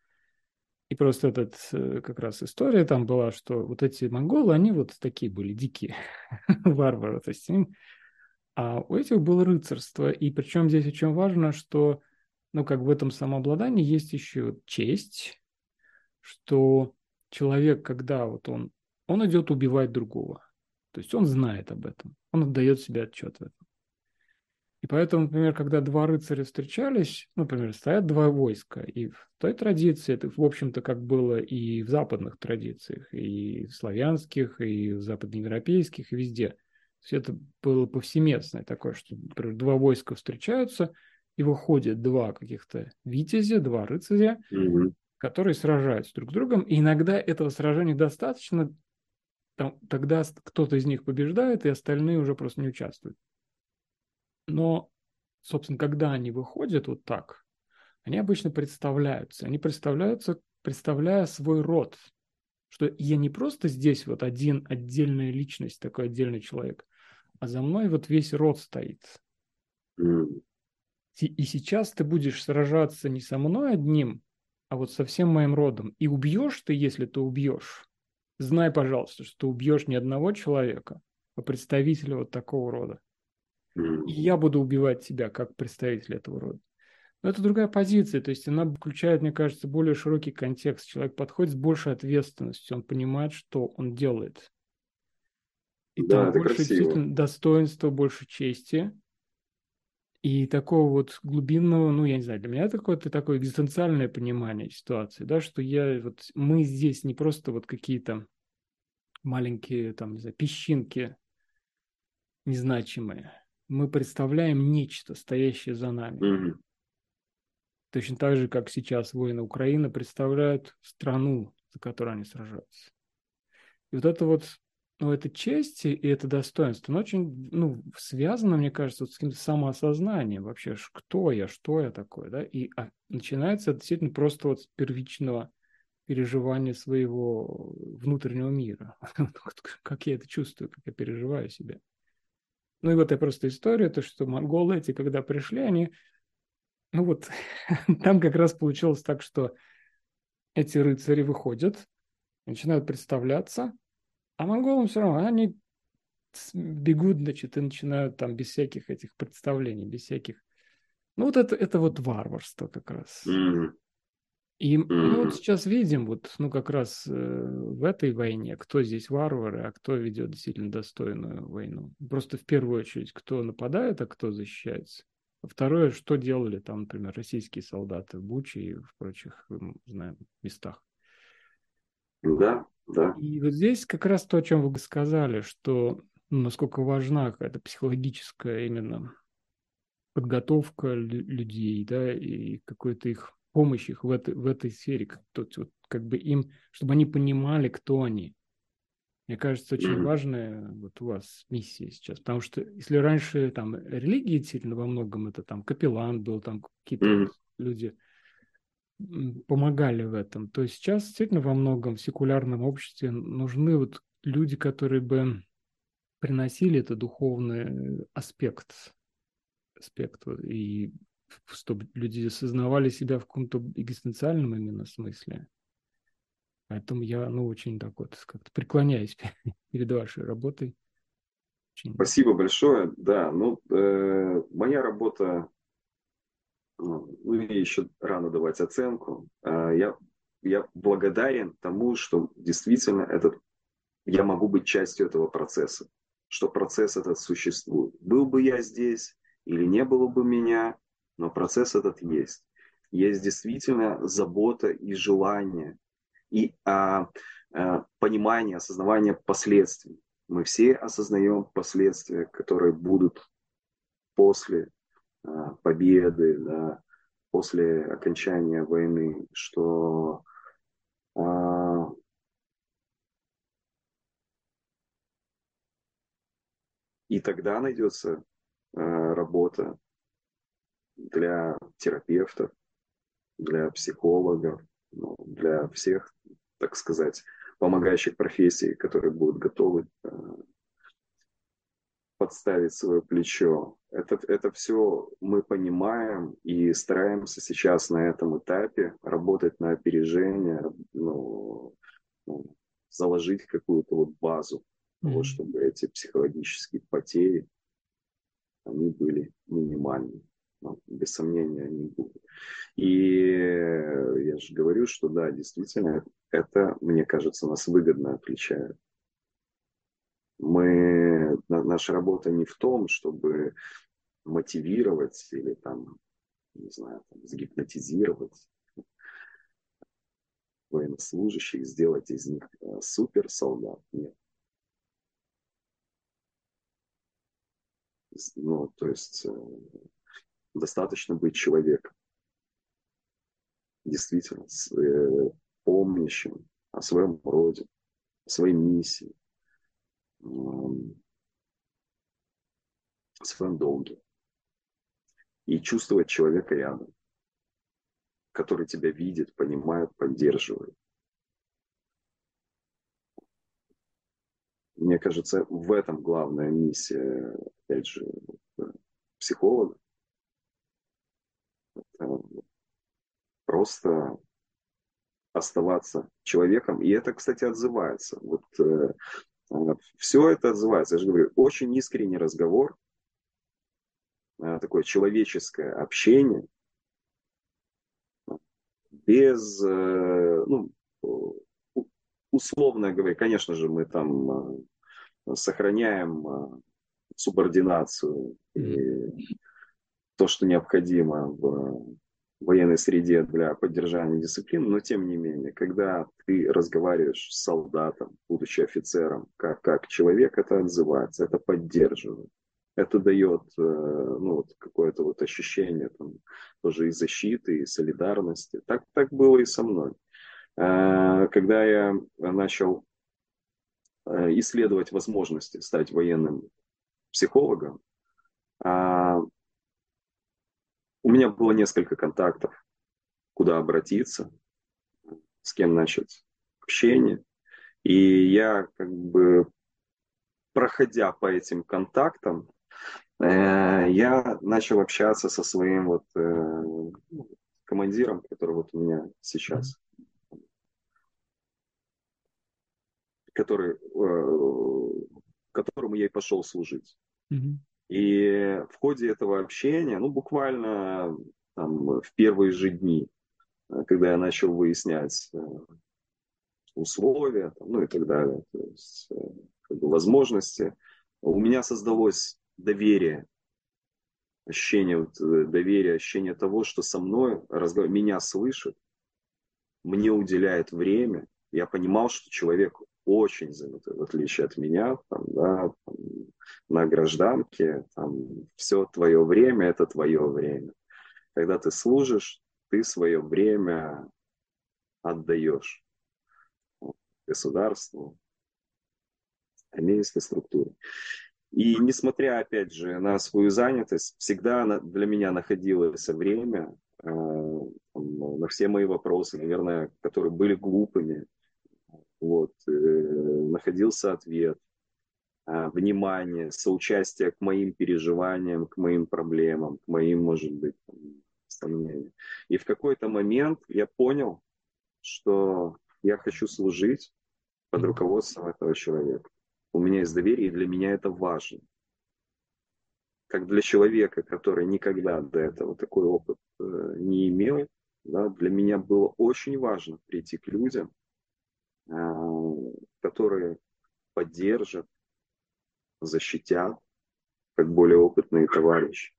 И просто этот как раз история там была, что вот эти монголы, они вот такие были дикие варвары, то есть им, а у этих было рыцарство. И причем здесь очень важно, что, ну, как в этом самообладании есть еще честь, что человек, когда вот он, он идет убивать другого, то есть он знает об этом, он отдает себе отчет в этом. И поэтому, например, когда два рыцаря встречались, например, стоят два войска, и в той традиции, это, в общем-то, как было и в западных традициях, и в славянских, и в западноевропейских, и везде. То есть это было повсеместное такое, что, например, два войска встречаются, и выходят два каких-то витязя, два рыцаря, Mm-hmm. которые сражаются друг с другом, и иногда этого сражения достаточно, там, тогда кто-то из них побеждает, и остальные уже просто не участвуют. Но, собственно, когда они выходят вот так, они обычно представляются. Они представляются, представляя свой род. Что я не просто здесь вот один отдельная личность, такой отдельный человек, а за мной вот весь род стоит. Mm. И сейчас ты будешь сражаться не со мной одним, а вот со всем моим родом. И убьешь ты, если ты убьешь. Знай, пожалуйста, что ты убьешь не одного человека, а представителя вот такого рода. Mm. И я буду убивать тебя как представитель этого рода. Но это другая позиция, то есть она включает, мне кажется, более широкий контекст. Человек подходит с большей ответственностью, он понимает, что он делает. И Да, там это больше красиво. действительно достоинства, больше чести. И такого вот глубинного, ну, я не знаю, для меня это какое-то такое экзистенциальное понимание ситуации, да, что я вот, мы здесь не просто вот какие-то маленькие, там, не знаю, песчинки незначимые. Мы представляем нечто, стоящее за нами. Mm-hmm. Точно так же, как сейчас воины Украины представляют страну, за которую они сражаются. И вот это вот, ну, это честь и это достоинство, оно очень, ну, связано, мне кажется, вот с каким-то самоосознанием вообще, кто я, что я такое, да, и а, начинается это действительно просто вот с первичного переживания своего внутреннего мира, как я это чувствую, как я переживаю себя. Ну и вот я просто история, то, что монголы эти, когда пришли, они, ну вот, там как раз получилось так, что эти рыцари выходят, начинают представляться, а монголам все равно, они бегут, значит, и начинают там без всяких этих представлений, без всяких... Ну вот это, это вот варварство как раз. Mm-hmm. И мы вот Mm-hmm. сейчас видим, вот, ну как раз э, в этой войне, кто здесь варвары, а кто ведет действительно достойную войну. Просто в первую очередь, кто нападает, а кто защищается. А второе, что делали там, например, российские солдаты в Буче и в прочих, знаем, местах. Да, да. И вот здесь как раз то, о чем вы сказали, что ну, насколько важна какая-то психологическая именно подготовка людей, да, и какой-то их помощь их в этой, в этой сфере, как, вот, как бы им, чтобы они понимали, кто они. Мне кажется, очень Mm-hmm. важная вот у вас миссия сейчас, потому что если раньше там религия действительно во многом это там капеллан был, там какие-то Mm-hmm. вот люди помогали в этом, то сейчас действительно во многом в секулярном обществе нужны вот люди, которые бы приносили это духовный аспект, аспект и чтобы люди осознавали себя в каком-то экзистенциальном именно смысле. Поэтому я, ну, очень так вот как-то преклоняюсь перед вашей работой. Очень... Спасибо большое. Да, ну, э, моя работа, ну, и еще рано давать оценку. Э, я, я благодарен тому, что действительно этот, я могу быть частью этого процесса, что процесс этот существует. Был бы я здесь или не было бы меня, но процесс этот есть. Есть действительно забота и желание. И а, э, понимание, осознавание последствий. Мы все осознаем последствия, которые будут после э, победы, да, после окончания войны, что э, и тогда найдется э, работа для терапевтов, для психологов, ну, для всех, так сказать, помогающих профессий, которые будут готовы э, подставить свое плечо. Это, это все мы понимаем и стараемся сейчас на этом этапе работать на опережение, ну, ну, заложить какую-то вот базу того, Мгм. чтобы эти психологические потери, они были минимальны. Ну, без сомнения, они будут. И я же говорю, что да, действительно, это, мне кажется, нас выгодно отличает. Мы, наша работа не в том, чтобы мотивировать или там, не знаю, там, сгипнотизировать военнослужащих, сделать из них э, суперсолдат. Нет. Ну, то есть э, достаточно быть человеком, действительно, с, э, помнящим о своем роде, о своей миссии, э, о своем долге. И чувствовать человека рядом, который тебя видит, понимает, поддерживает. Мне кажется, в этом главная миссия, опять же, психолога. Просто оставаться человеком. И это, кстати, отзывается. Вот э, все это отзывается. Я же говорю, очень искренний разговор, э, такое человеческое общение, без, э, ну, условно говоря, конечно же, мы там э, сохраняем э, субординацию Мгм. и то, что необходимо в военной среде для поддержания дисциплины, но тем не менее, когда ты разговариваешь с солдатом, будучи офицером, как, как человек, это отзывается, это поддерживает. Это дает э, ну, вот какое-то вот ощущение там, тоже и защиты, и солидарности. Так, так было и со мной. Э, Когда я начал э, исследовать возможности стать военным психологом, а, у меня было несколько контактов, куда обратиться, с кем начать общение. И я как бы, проходя по этим контактам, э, я начал общаться со своим вот э, командиром, который вот у меня Мгм. сейчас, который, э, которому я и пошел служить. Мгм. И в ходе этого общения, ну, буквально там, в первые же дни, э, когда я начал выяснять э, условия, там, ну и так далее, то есть э, как бы возможности, у меня создалось доверие, ощущение вот, э, доверия, ощущение того, что со мной разговор... меня слышит, мне уделяет время. Я понимал, что человек очень занят, в отличие от меня, там, да, там, на гражданке, там, все твое время – это твое время. Когда ты служишь, ты свое время отдаешь государству, армейской структуре. И несмотря, опять же, на свою занятость, всегда для меня находилось время э, на все мои вопросы, наверное, которые были глупыми. Вот, э, находился ответ, э, внимание, соучастие к моим переживаниям, к моим проблемам, к моим, может быть, там, сомнениям. И в какой-то момент я понял, что я хочу служить под Мгм. руководством этого человека. У меня есть доверие, и для меня это важно. Как для человека, который никогда до этого такой опыт э, не имел, да, для меня было очень важно прийти к людям, э, которые поддержат, защитят, как более опытные товарищи.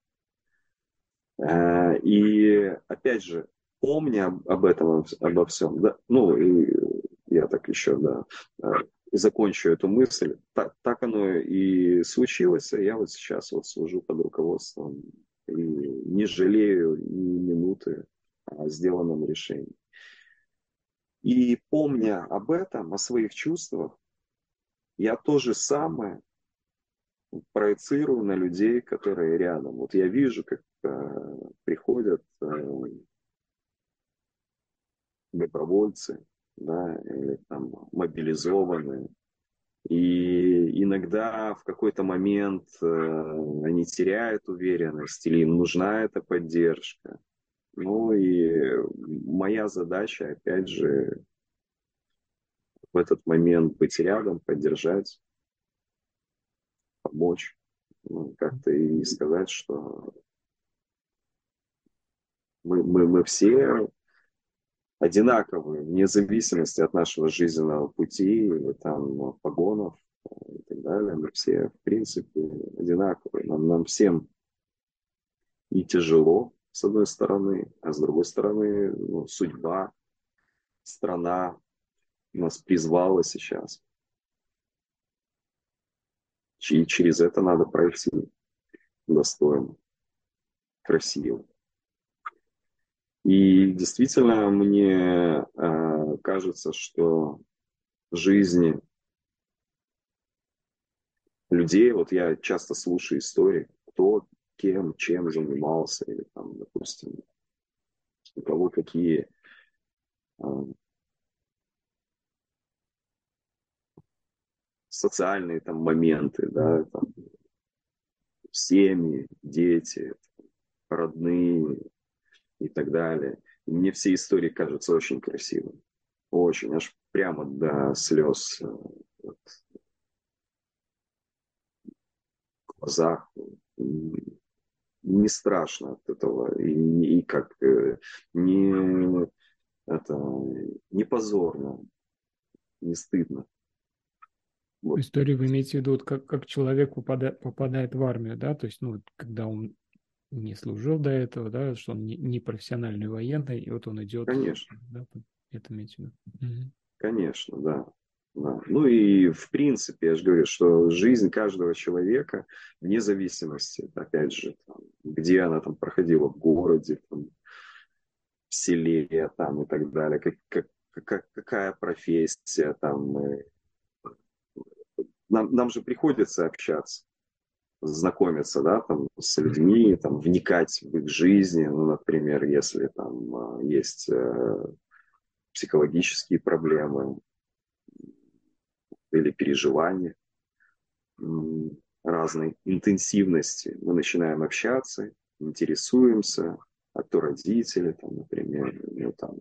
Э, и опять же, помня об, об этом, обо всем, да, ну и я так еще, да, закончу эту мысль. Так, так оно и случилось, а я вот сейчас вот служу под руководством и не жалею ни минуты о сделанном решении. И помня об этом, о своих чувствах, я то же самое проецирую на людей, которые рядом. Вот я вижу, как э, приходят э, добровольцы, да, или там мобилизованные. И иногда в какой-то момент э, они теряют уверенность или им нужна эта поддержка. Ну и моя задача, опять же, в этот момент быть рядом, поддержать, помочь. Ну, как-то и сказать, что мы, мы, мы все одинаковые, вне зависимости от нашего жизненного пути, или там погонов и так далее. Мы все, в принципе, одинаковые. Нам, нам всем и тяжело, с одной стороны, а с другой стороны, ну, судьба, страна нас призвала сейчас. И через это надо пройти достойно, красиво. И действительно, мне э, кажется, что жизни людей, вот я часто слушаю истории, кто кем, чем занимался, или там, допустим, у кого какие э, социальные там моменты, да, там, семьи, дети, родные и так далее. И мне все истории кажутся очень красивыми. Очень, аж прямо до слез э, вот, в глазах. И не страшно от этого. И, и как э, не, это, не позорно, не стыдно. Вот. Историю вы имеете в виду, вот как, как человек попадает, попадает в армию, да, то есть, ну, вот когда он не служил до этого, да, что он не, не профессиональный военный, и вот он идет, Конечно, да, это имеете в виду. Мгм. конечно, да. Да. Ну и в принципе, я же говорю, что жизнь каждого человека, вне зависимости, опять же, там, где она там проходила, в городе, там, в селе там, и так далее, как, как, как, какая профессия там. э, Нам, нам же приходится общаться, знакомиться, да, там, с людьми, там, вникать в их жизни, ну, например, если там э, есть э, психологические проблемы или переживания м, разной интенсивности. Мы начинаем общаться, интересуемся, а кто родители, там, например, ну, там,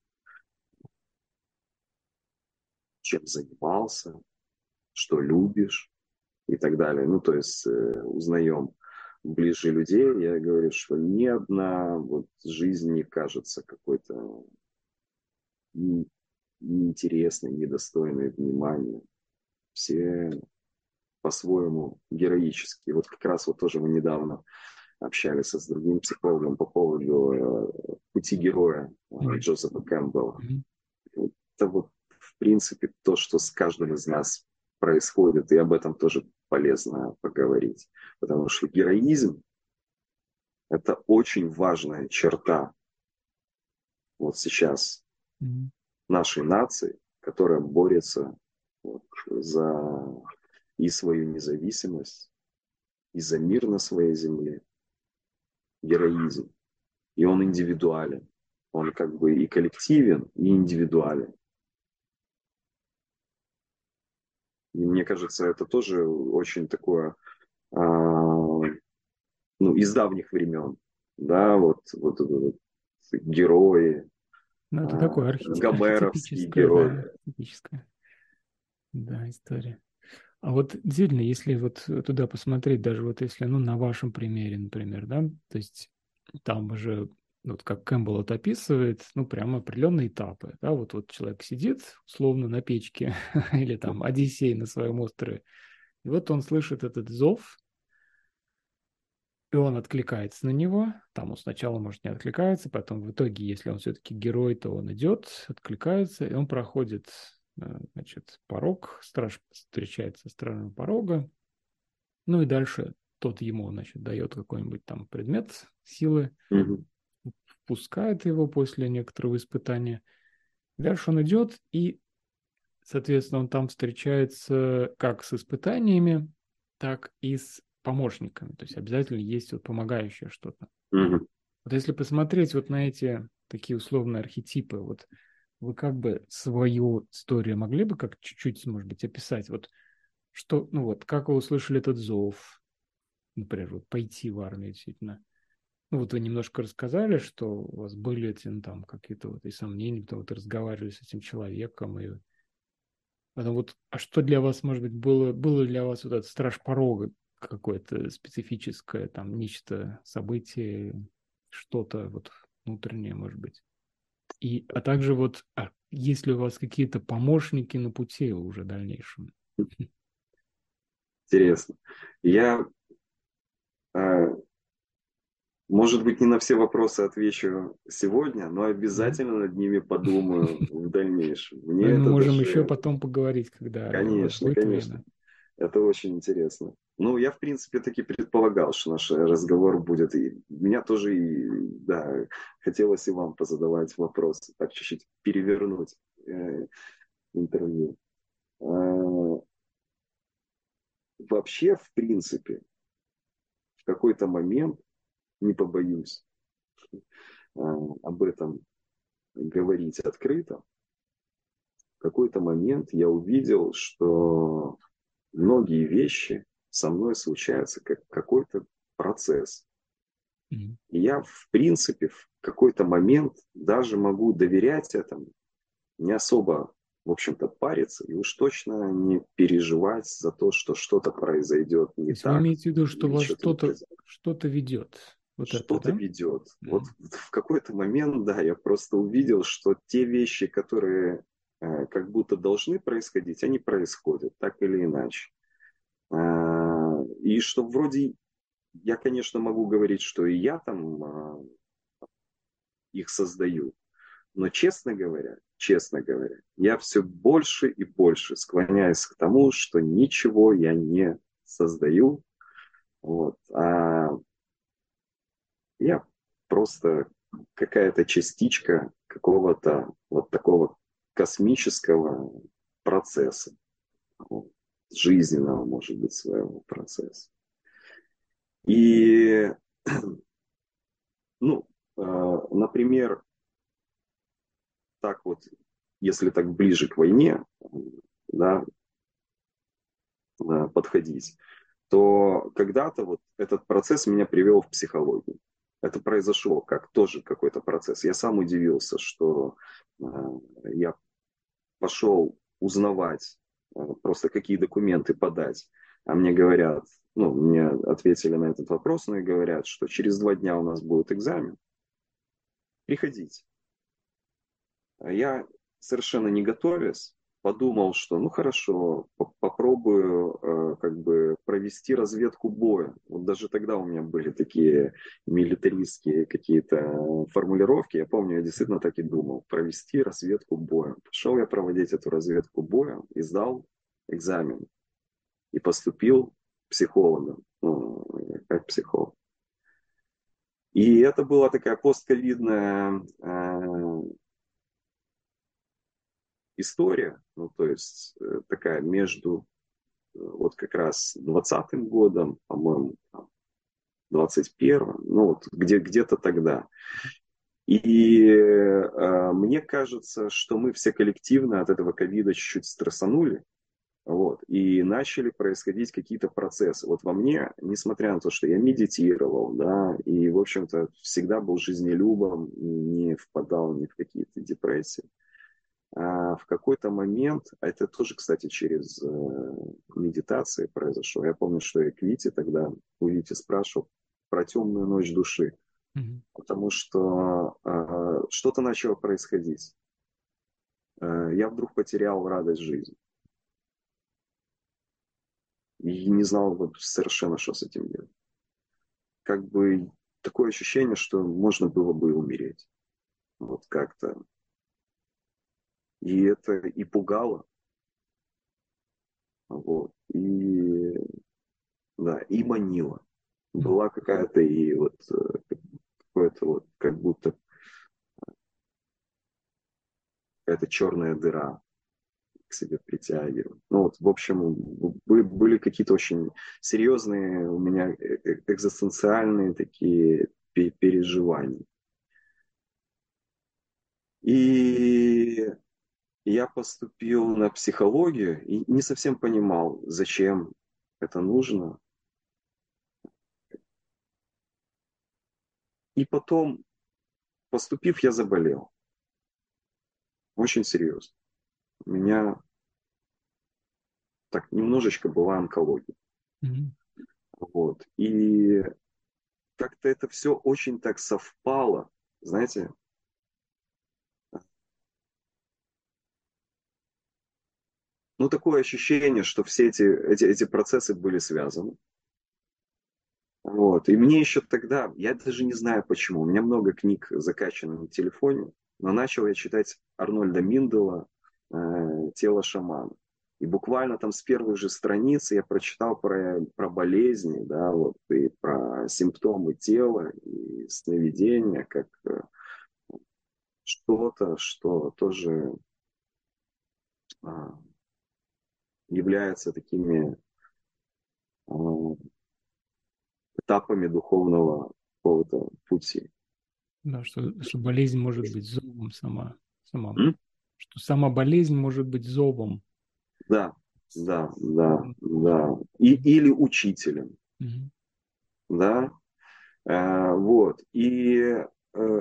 чем занимался, что любишь и так далее. Ну, то есть э, узнаем ближе людей. Я говорю, что ни одна вот, жизнь не кажется какой-то не- неинтересной, недостойной внимания. Все по-своему героические. Вот как раз вот тоже мы недавно общались с другим психологом по поводу э, пути героя э, Мгм. Джозефа Кэмпбелла. Мгм. Это вот в принципе то, что с каждым из нас происходит, и об этом тоже полезно поговорить. Потому что героизм – это очень важная черта вот сейчас Мгм. нашей нации, которая борется вот, за и свою независимость, и за мир на своей земле. Героизм. И он индивидуален. Он как бы и коллективен, и индивидуален. И мне кажется, это тоже очень такое, а, ну, из давних времен. Да, вот, вот, вот, вот герои, Ну, это а, такое архети- гомеровские архетипическое, герои. да, архетипическое, да, история. А вот действительно, если вот туда посмотреть, даже вот если, ну, на вашем примере, например, да, то есть там уже, вот как Кэмпбелл это описывает, ну, прямо определенные этапы, да, вот, вот человек сидит, условно, на печке, или там Одиссей на своем острове, и вот он слышит этот зов, и он откликается на него, там он сначала, может, не откликается, потом в итоге, если он все-таки герой, то он идет, откликается, и он проходит значит, порог, страж встречается со стороны порога, ну и дальше тот ему, значит, дает какой-нибудь там предмет силы, Мгм. впускает его после некоторого испытания. Дальше он идет, и, соответственно, он там встречается как с испытаниями, так и с помощниками. То есть обязательно есть вот помогающее что-то. Мгм. Вот если посмотреть вот на эти такие условные архетипы, вот вы как бы свою историю могли бы как чуть-чуть, может быть, описать? Вот что, ну вот, как вы услышали этот зов, например, вот пойти в армию действительно? Ну вот вы немножко рассказали, что у вас были эти, ну, там какие-то вот и сомнения, потом вот разговаривали с этим человеком, и потом вот, а что для вас, может быть, было, было для вас вот этот страж порога какое-то специфическое, там, нечто, событие, что-то вот внутреннее, может быть? И, а также вот, а есть ли у вас какие-то помощники на пути уже дальнейшем? Интересно. Я, э, может быть, не на все вопросы отвечу сегодня, но Мгм. обязательно над ними подумаю в дальнейшем. Мне Ну и мы это можем еще даже, потом поговорить, когда у вас конечно, будет конечно, время. это очень интересно. Ну, я, в принципе, таки предполагал, что наш разговор будет. И меня тоже, и, да, хотелось и вам позадавать вопросы, так чуть-чуть перевернуть э, интервью. А, вообще, в принципе, в какой-то момент, не побоюсь а, об этом говорить открыто, в какой-то момент я увидел, что многие вещи со мной случаются как какой-то процесс. Мгм. И я, в принципе, в какой-то момент даже могу доверять этому, не особо, в общем-то, париться и уж точно не переживать за то, что что-то произойдет То не есть вы так имеете в виду, что или вас что-то не что-то произойдет. что-то ведет? Вот это, Что-то да? ведет. Вот Мгм. в какой-то момент, да, я просто увидел, что те вещи, которые э, как будто должны происходить, они происходят, так или иначе. А, и что вроде я, конечно, могу говорить, что и я там а, их создаю. Но, честно говоря, честно говоря, я все больше и больше склоняюсь к тому, что ничего я не создаю. Вот, а я просто какая-то частичка какого-то вот такого космического процесса, вот, жизненного, может быть, своего процесса. И, ну, э, например, так вот, если так ближе к войне, да, э, подходить, то когда-то вот этот процесс меня привел в психологию. Это произошло как тоже какой-то процесс. Я сам удивился, что э, я пошел узнавать э, просто какие документы подать, а мне говорят, ну, мне ответили на этот вопрос, ну и говорят, что через два дня у нас будет экзамен, приходите. А я, совершенно не готовясь, подумал, что ну хорошо, попробую э, как бы провести разведку боя. Вот даже тогда у меня были такие милитаристские какие-то формулировки. Я помню, я действительно так и думал. Провести разведку боя. Пошел я проводить эту разведку боя и сдал экзамен. И поступил психологом, ну, как психолог. И это была такая постковидная э, история, ну, то есть э, такая между э, вот как раз двадцатым годом, по-моему, двадцать первым, ну, вот где, где-то тогда. И э, мне кажется, что мы все коллективно от этого ковида чуть-чуть стрессанули, вот, и начали происходить какие-то процессы. Вот во мне, несмотря на то, что я медитировал, да, и, в общем-то, всегда был жизнелюбом, не впадал ни в какие-то депрессии, а в какой-то момент, а это тоже, кстати, через э, медитации произошло. Я помню, что я к Вите тогда, у Вити спрашивал про темную ночь души, Мгм. потому что э, что-то начало происходить. Э, я вдруг потерял радость жизни и не знал вот совершенно, что с этим делать. Как бы такое ощущение, что можно было бы умереть. Вот как-то. И это и пугало, вот, и, да, и манило. Мгм. Была какая-то и вот э, какое-то вот как будто какая-то черная дыра к себе притягиваю. Ну вот, в общем, были, были какие-то очень серьезные у меня э- э- экзистенциальные такие пе- переживания. И я поступил на психологию и не совсем понимал, зачем это нужно. И потом, поступив, я заболел. Очень серьезно. У меня так немножечко была онкология. Мгм. Вот. И как-то это все очень так совпало. Знаете, ну такое ощущение, что все эти, эти, эти процессы были связаны. Вот. И мне еще тогда, я даже не знаю почему, у меня много книг закачано на телефоне, но начал я читать Арнольда Миндела э, «Тело шамана». И буквально там с первых же страниц я прочитал про, про болезни, да, вот, и про симптомы тела, и сновидения, как э, что-то, что тоже э, является такими э, этапами духовного какого-то пути. Да, что, что болезнь может быть зовом сама, сама. М? Что сама болезнь может быть зовом. Да, да, да, Зовом духовным. да. И, или учителем, Мгм. да. Э, вот. И, э,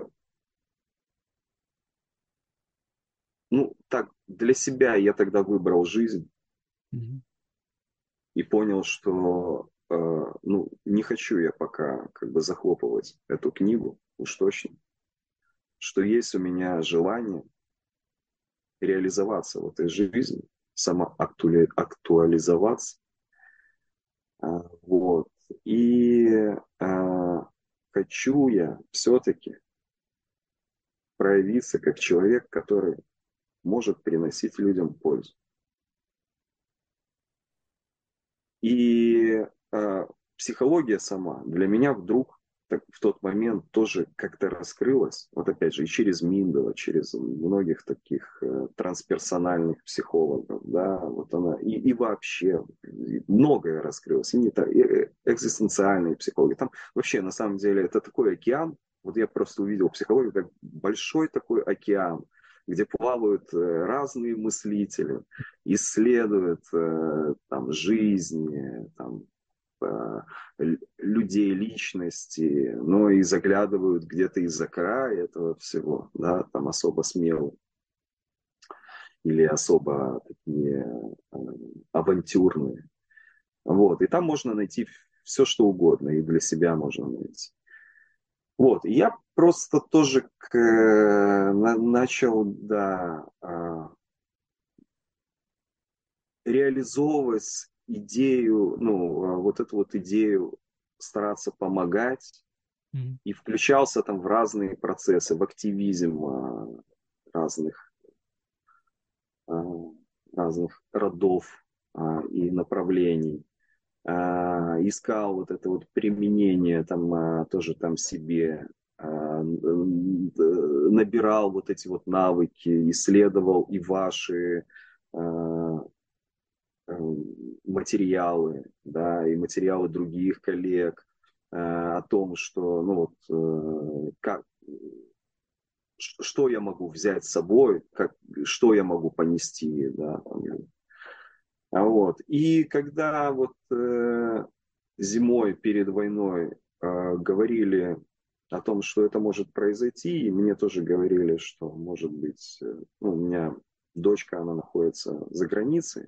ну, так, для себя я тогда выбрал жизнь Мгм. и понял, что, э, ну, не хочу я пока как бы захлопывать эту книгу, уж точно, что есть у меня желание реализоваться в этой жизни, самоактуализоваться. А, вот. И а, хочу я все-таки проявиться как человек, который может приносить людям пользу. И а, психология сама для меня вдруг так, в тот момент тоже как-то раскрылась. Вот опять же, и через Миндова, через многих таких э, трансперсональных психологов, да, вот она, и, и вообще и многое раскрылось. И не так, и э, экзистенциальные психологи. Там вообще, на самом деле, это такой океан. Вот я просто увидел психологию как большой такой океан, где плавают э, разные мыслители, исследуют э, там, жизни, там, э, людей, личности, но и заглядывают где-то из-за края этого всего, да, там особо смелые или особо такие э, авантюрные. Вот, и там можно найти все, что угодно, и для себя можно найти. Вот, и я просто тоже к, на, начал, да, а, реализовывать идею, ну, а, вот эту вот идею стараться помогать Мгм. и включался там в разные процессы, в активизм а, разных, а, разных родов а, и направлений. А, искал вот это вот применение там а, тоже там себе, а, набирал вот эти вот навыки, исследовал и ваши а, материалы, да, и материалы других коллег э, о том, что, ну вот, э, как, что я могу взять с собой, как, что я могу понести, да, там, а вот. И когда вот э, зимой перед войной э, говорили о том, что это может произойти, и мне тоже говорили, что может быть, э, ну, у меня дочка, она находится за границей,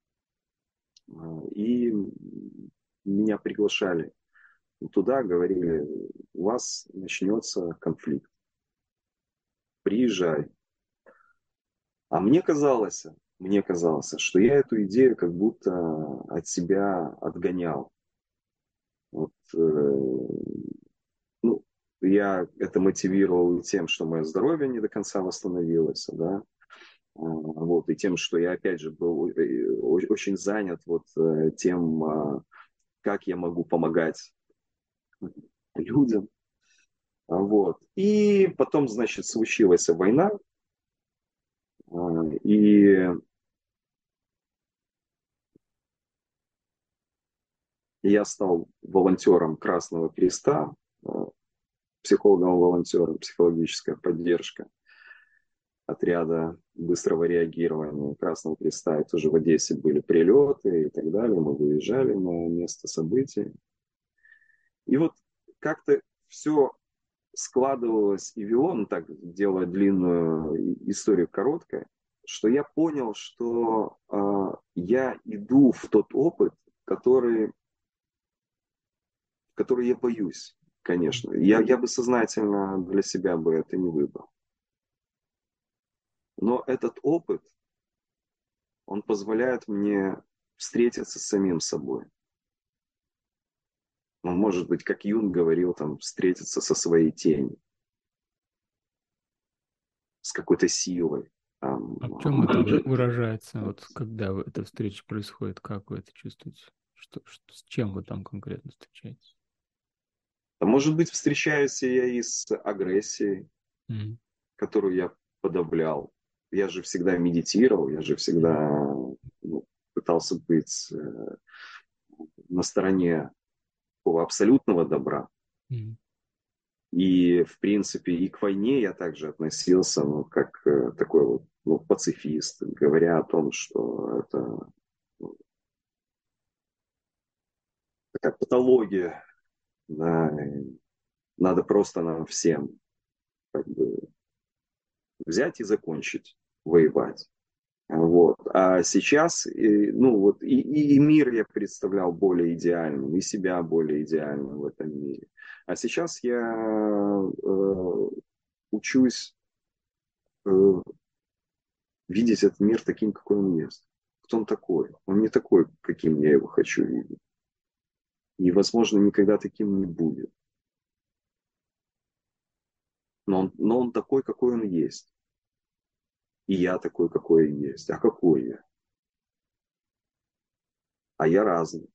и меня приглашали туда, говорили, у вас начнется конфликт, приезжай. А мне казалось, мне казалось, что я эту идею как будто от себя отгонял. Вот, э, ну, я это мотивировал тем, что мое здоровье не до конца восстановилось, да, Вот, и тем, что я, опять же, был очень занят вот тем, как я могу помогать людям. Вот. И потом, значит, случилась война, и я стал волонтером Красного Креста, психологом-волонтером, психологическая поддержка отряда быстрого реагирования Красного Креста. И тоже в Одессе были прилеты и так далее. Мы выезжали на место событий. И вот как-то все складывалось и вело, ну так, делая длинную историю короткой, что я понял, что э, я иду в тот опыт, который, который я боюсь, конечно. Я, я бы сознательно для себя бы это не выбрал. Но этот опыт, он позволяет мне встретиться с самим собой. Он может быть, как Юнг говорил, там, встретиться со своей тенью, с какой-то силой. Там, А в чем это вы- выражается, вот когда вы- эта встреча происходит, как вы это чувствуете? Что, что, с чем вы там конкретно встречаетесь? а может быть, встречаюсь я и с агрессией, Mm-hmm. которую я подавлял. Я же всегда медитировал, я же всегда ну, пытался быть э, на стороне такого абсолютного добра. Mm-hmm. И, в принципе, и к войне я также относился, ну, как э, такой вот, ну, пацифист, говоря о том, что это ну, такая патология, да, и надо просто нам всем как бы взять и закончить воевать. Вот. А сейчас, ну вот, и, и мир я представлял более идеальным, и себя более идеальным в этом мире. А сейчас я э, учусь э, видеть этот мир таким, какой он есть. Кто он такой? Он не такой, каким я его хочу видеть. И, возможно, никогда таким не будет. Но он, но он такой, какой он есть. И я такой, какой я есть. А какой я? А я разный.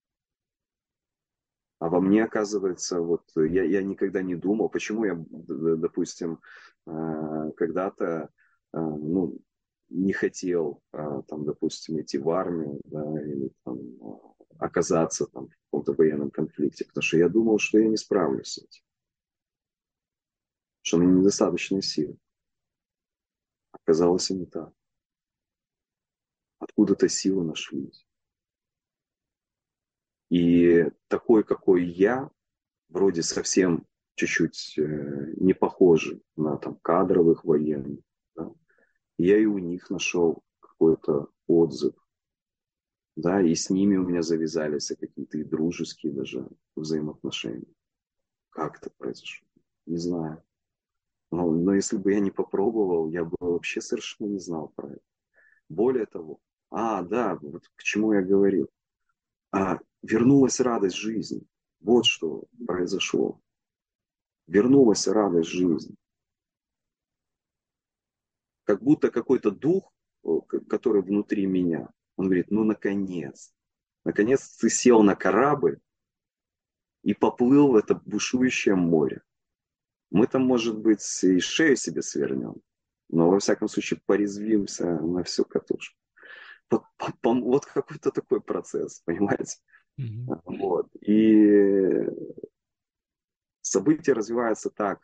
А во мне, оказывается, вот я, я никогда не думал, почему я, допустим, э, когда-то э, ну, не хотел, э, там, допустим, идти в армию, да, или там, оказаться там, в каком-то военном конфликте, потому что я думал, что я не справлюсь с этим, что у меня недостаточно сил. Оказалось, и не так. Откуда-то силы нашлись. И такой, какой я, вроде совсем чуть-чуть э, не похожий на там, кадровых военных. Да? Я и у них нашел какой-то отзыв. Да, и с ними у меня завязались какие-то и дружеские даже взаимоотношения. Как это произошло? Не знаю. Но, но если бы я не попробовал, я бы вообще совершенно не знал про это. Более того, а, да, вот к чему я говорил. А, вернулась радость жизни. Вот что произошло. Вернулась радость жизни. Как будто какой-то дух, который внутри меня, он говорит, ну наконец, наконец ты сел на корабль и поплыл в это бушующее море. Мы там, может быть, и шею себе свернем, но во всяком случае порезвимся на всю катушку. Вот, вот какой-то такой процесс, понимаете? Mm-hmm. Вот. И события развиваются так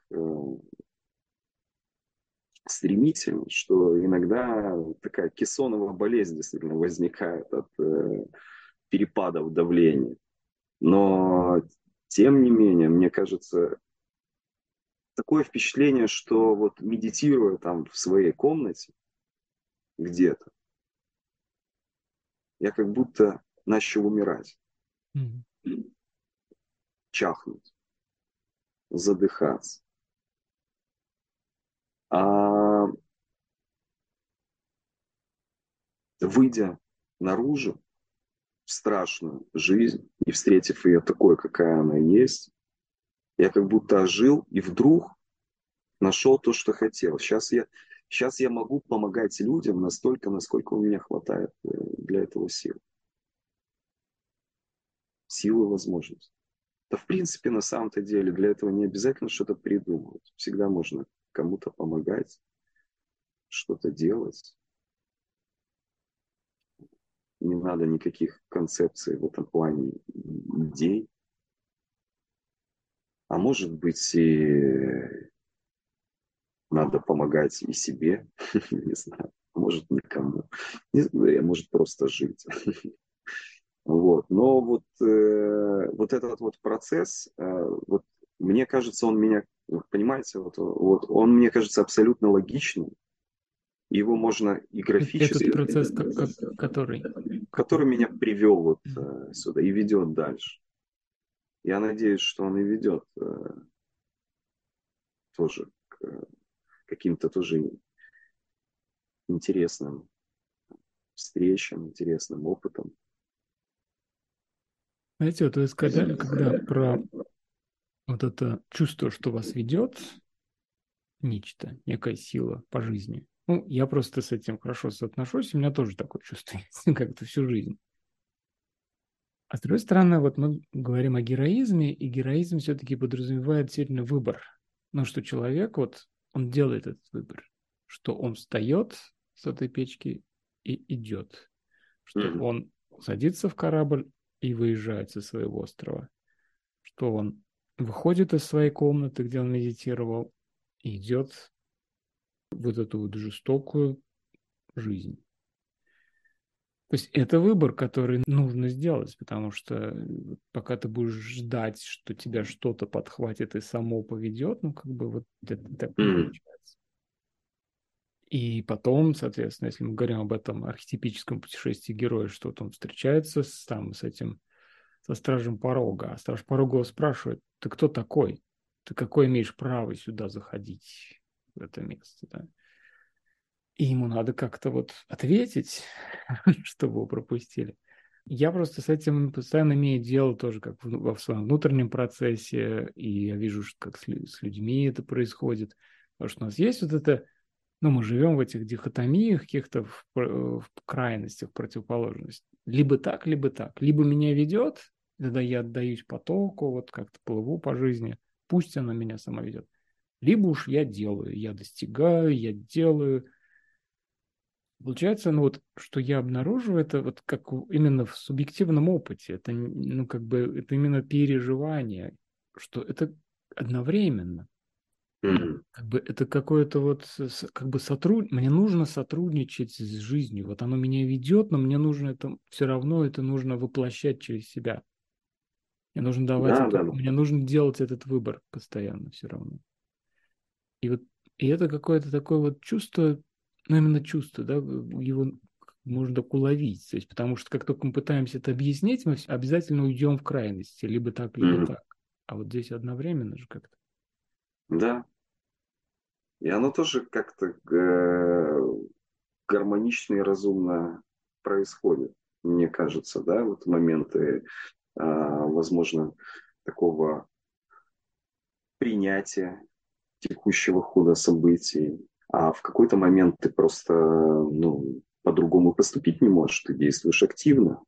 стремительно, что иногда такая кессоновая болезнь действительно возникает от э, перепадов давления. Но, тем не менее, мне кажется, такое впечатление, что вот медитируя там в своей комнате где-то, я как будто начал умирать, Mm-hmm. чахнуть, задыхаться. А выйдя наружу в страшную жизнь и встретив ее такой, какая она есть, я как будто ожил и вдруг нашел то, что хотел. Сейчас я, сейчас я могу помогать людям настолько, насколько у меня хватает э, для этого сил. Силы, возможности. Да, в принципе, на самом-то деле, для этого не обязательно что-то придумывать. Всегда можно кому-то помогать, что-то делать. Не надо никаких концепций в этом плане, идей. А может быть, и надо помогать и себе, не знаю, может никому, не знаю, может просто жить. Вот. Но вот, э, вот этот вот процесс, э, вот, мне кажется, он меня, понимаете, вот, вот, он мне кажется абсолютно логичным. Его можно и Э- Этот графически, процесс, как, как- который? который Какой? меня привел вот Мгм. э, сюда и ведет дальше. Я надеюсь, что он и ведет э, тоже к э, каким-то тоже интересным встречам, интересным опытом. Знаете, вот вы сказали, когда про вот это чувство, что вас ведет, нечто, некая сила по жизни. Ну, я просто с этим хорошо соотношусь, у меня тоже такое чувство есть, как-то всю жизнь. А с другой стороны, вот мы говорим о героизме, и героизм все-таки подразумевает действительно выбор. Ну, что человек, вот, он делает этот выбор, что он встает с этой печки и идет, что Мгм. он садится в корабль и выезжает со своего острова, что он выходит из своей комнаты, где он медитировал, и идет вот эту вот жестокую жизнь. То есть это выбор, который нужно сделать, потому что пока ты будешь ждать, что тебя что-то подхватит и само поведет, ну, как бы вот это так не Мгм. получается. И потом, соответственно, если мы говорим об этом архетипическом путешествии героя, что вот он встречается с, там, с этим, со стражем порога, а страж порога его спрашивает: ты кто такой? Ты какое имеешь право сюда заходить, в это место, да? И ему надо как-то вот ответить, чтобы его пропустили. Я просто с этим постоянно имею дело тоже как в, во в своем внутреннем процессе, и я вижу, что как с, лю- с людьми это происходит. Потому что у нас есть вот это, ну, мы живем в этих дихотомиях, каких-то в, пр- в крайностях, противоположностях. Либо так, либо так. Либо меня ведет, тогда я отдаюсь потоку, вот как-то плыву по жизни, пусть она меня сама ведет. Либо уж я делаю, я достигаю, я делаю, получается, ну вот, что я обнаруживаю, это вот как у- именно в субъективном опыте, это, н- ну, как бы, это именно переживание, что это одновременно. Мгм. Как бы это какое-то вот, с- с- как бы сотруд... мне нужно сотрудничать с жизнью, вот оно меня ведет, но мне нужно это, все равно это нужно воплощать через себя. Мне нужно давать Да, это, да. мне нужно делать этот выбор постоянно все равно. И вот и это какое-то такое вот чувство, ну именно чувство, да, его можно так уловить. То есть, потому что как только мы пытаемся это объяснить, мы обязательно уйдем в крайности, либо так, либо Мгм. так. А вот здесь одновременно же как-то. Да. И оно тоже как-то э, гармонично и разумно происходит, мне кажется, да, вот моменты, а, возможно, такого принятия текущего хода событий, а в какой-то момент ты просто, ну, по-другому поступить не можешь, ты действуешь активно,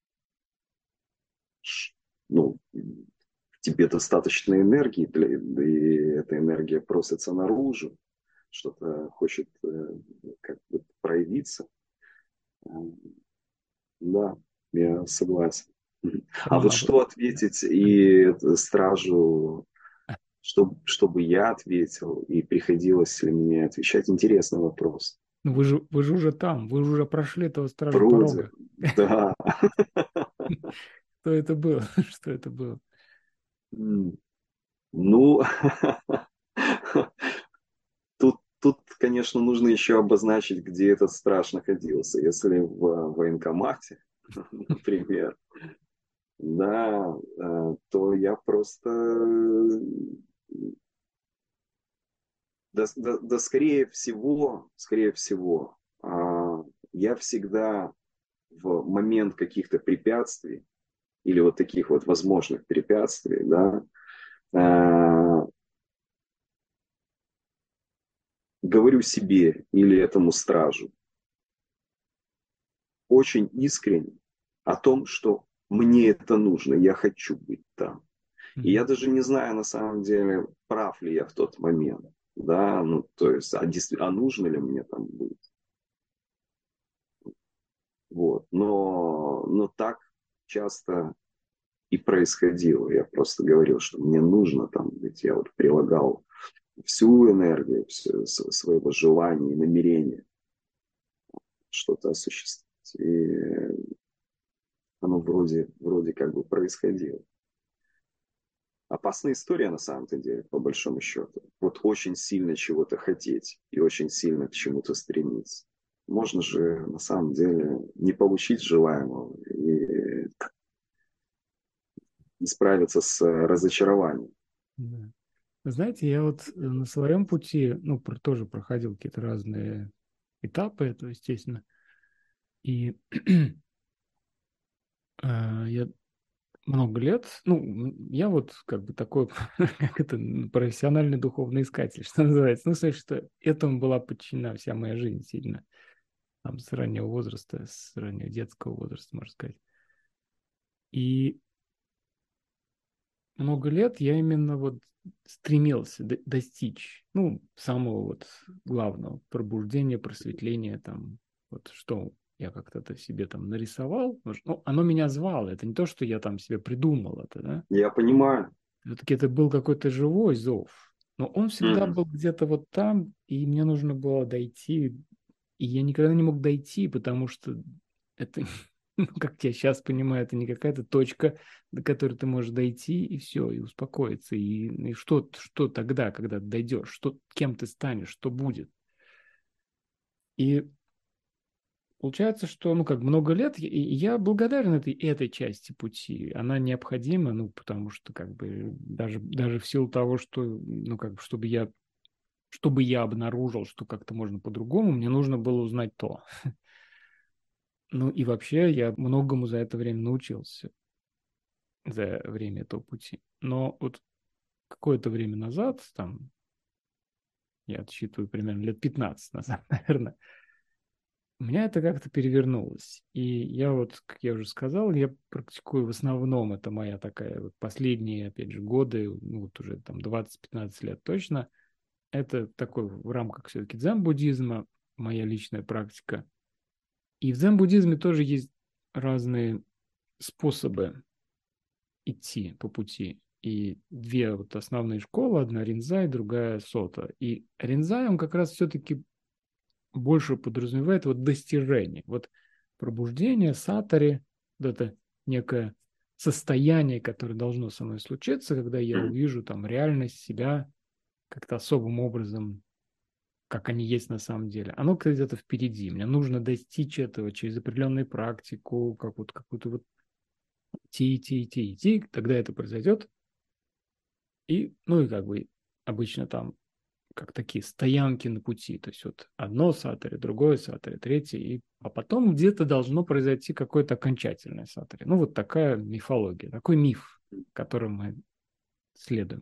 Ш- ну, тебе достаточно энергии, для, и эта энергия просится наружу, что-то хочет э, как бы проявиться. Э, Да, я согласен. А Роман, вот а вы, что ответить и это стражу, что, чтобы я ответил, и приходилось ли мне отвечать, интересный вопрос. ну вы же, вы же уже там, вы же уже прошли этого стража Вроде, порога. да. Что это было? Что это было? М, Ну, тут, тут, конечно, нужно еще обозначить, где этот страж находился. Если в военкомате, например, да, э, то я просто Да, да, да, скорее всего, скорее всего, а, я всегда в момент каких-то препятствий или вот таких вот возможных препятствий, да, а, говорю себе или этому стражу очень искренне о том, что мне это нужно, я хочу быть там. И Мгм. я даже не знаю на самом деле, прав ли я в тот момент. Да, ну, то есть, а, действительно, а нужно ли мне там быть? Вот. Но, но так часто и происходило. Я просто говорил, что мне нужно там быть. Я вот прилагал всю энергию всю, своего желания и намерения что-то осуществить. И оно вроде, вроде как бы происходило. Опасная история на самом-то деле, по большому счету. Вот очень сильно чего-то хотеть и очень сильно к чему-то стремиться. Можно же на самом деле не получить желаемого и не справиться с разочарованием. Да. Вы знаете, я вот э, на своем пути, ну, про- тоже проходил какие-то разные этапы, это, естественно, и э, я много лет, ну, м, я вот как бы такой, как это, м, профессиональный духовный искатель, что называется. Ну, в смысле, что этому была подчинена вся моя жизнь сильно, там, с раннего возраста, с раннего детского возраста, можно сказать. И много лет я именно вот стремился до- достичь, ну, самого вот главного, пробуждения, просветления, там, вот что я как-то это себе там нарисовал, ну, оно меня звало, это не то, что я там себе придумал это, да, Я понимаю. все-таки это был какой-то живой зов, но он всегда Мгм. был где-то вот там, и мне нужно было дойти, и я никогда не мог дойти, потому что это, ну, как я сейчас понимаю, это не какая-то точка, до которой ты можешь дойти, и все, и успокоиться. И, и что, что тогда, когда ты дойдешь, что, кем ты станешь, что будет. И получается, что, ну, как много лет, и и я благодарен этой, этой части пути. Она необходима, ну, потому что, как бы, даже, даже в силу того, что, ну, как бы, чтобы я, чтобы я обнаружил, что как-то можно по-другому, мне нужно было узнать то. Ну, и вообще я многому за это время научился, за время этого пути. Но вот какое-то время назад, там, я отсчитываю примерно лет пятнадцать назад, наверное, у меня это как-то перевернулось. И я вот, как я уже сказал, я практикую в основном, это моя такая вот последние, опять же, годы, ну вот уже там двадцать-пятнадцать лет точно, это такой в рамках все-таки дзен-буддизма, моя личная практика. И в дзен-буддизме тоже есть разные способы идти по пути. И две вот основные школы, одна Ринзай, другая Сота. И Ринзай, он как раз все-таки больше подразумевает вот достижение, вот пробуждение, сатари, вот это некое состояние, которое должно со мной случиться, когда я Мгм. увижу там реальность себя как-то особым образом, как они есть на самом деле. Оно где-то впереди. Мне нужно достичь этого через определенную практику, как вот какую-то вот идти, идти, идти, идти, тогда это произойдет. И, ну и как бы обычно там как такие стоянки на пути, то есть вот одно сатори, другое сатори, третье, и, а потом где-то должно произойти какое-то окончательное сатори. Ну вот такая мифология, такой миф, которым мы следуем.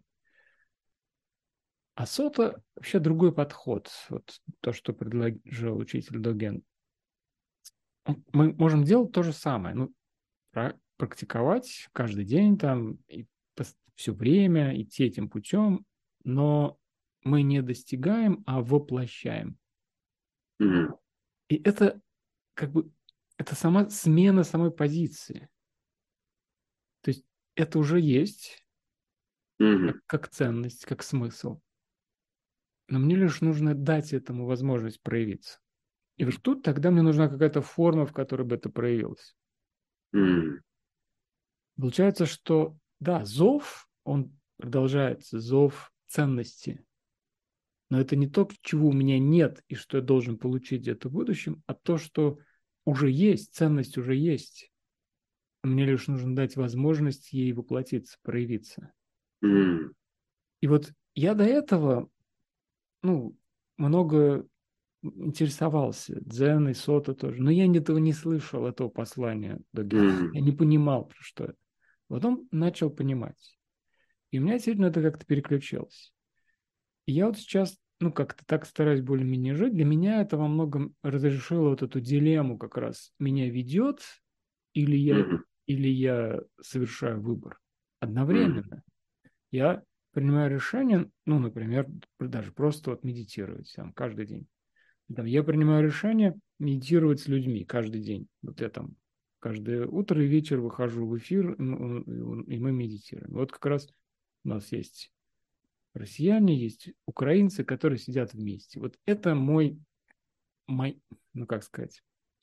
А сота вообще другой подход, вот то, что предложил учитель Доген. Мы можем делать то же самое, ну, практиковать каждый день там и все время идти этим путем, но мы не достигаем, а воплощаем. Мгм. И это как бы это сама смена самой позиции. То есть это уже есть как, Мгм. как ценность, как смысл. Но мне лишь нужно дать этому возможность проявиться. И вот тут тогда мне нужна какая-то форма, в которой бы это проявилось. Мгм. Получается, что да, зов, он продолжается, зов ценности. Но это не то, чего у меня нет и что я должен получить где-то в будущем, а то, что уже есть, ценность уже есть. Мне лишь нужно дать возможность ей воплотиться, проявиться. Мгм. И вот я до этого, ну, много интересовался, дзен и сота тоже, но я этого не слышал, этого послания Догена. Мгм. Я не понимал, про что это. Потом начал понимать. И у меня действительно это как-то переключилось. И я вот сейчас ну, как-то так стараюсь более-менее жить. Для меня это во многом разрешило вот эту дилемму как раз. Меня ведет или я, Мгм. или я совершаю выбор Мгм. одновременно. Я принимаю решение, ну, например, даже просто вот медитировать там каждый день. Там, я принимаю решение медитировать с людьми каждый день. Вот я там каждое утро и вечер выхожу в эфир, ну, и мы медитируем. Вот как раз у нас есть россияне, есть украинцы, которые сидят вместе. Вот это мой, мой, ну как сказать,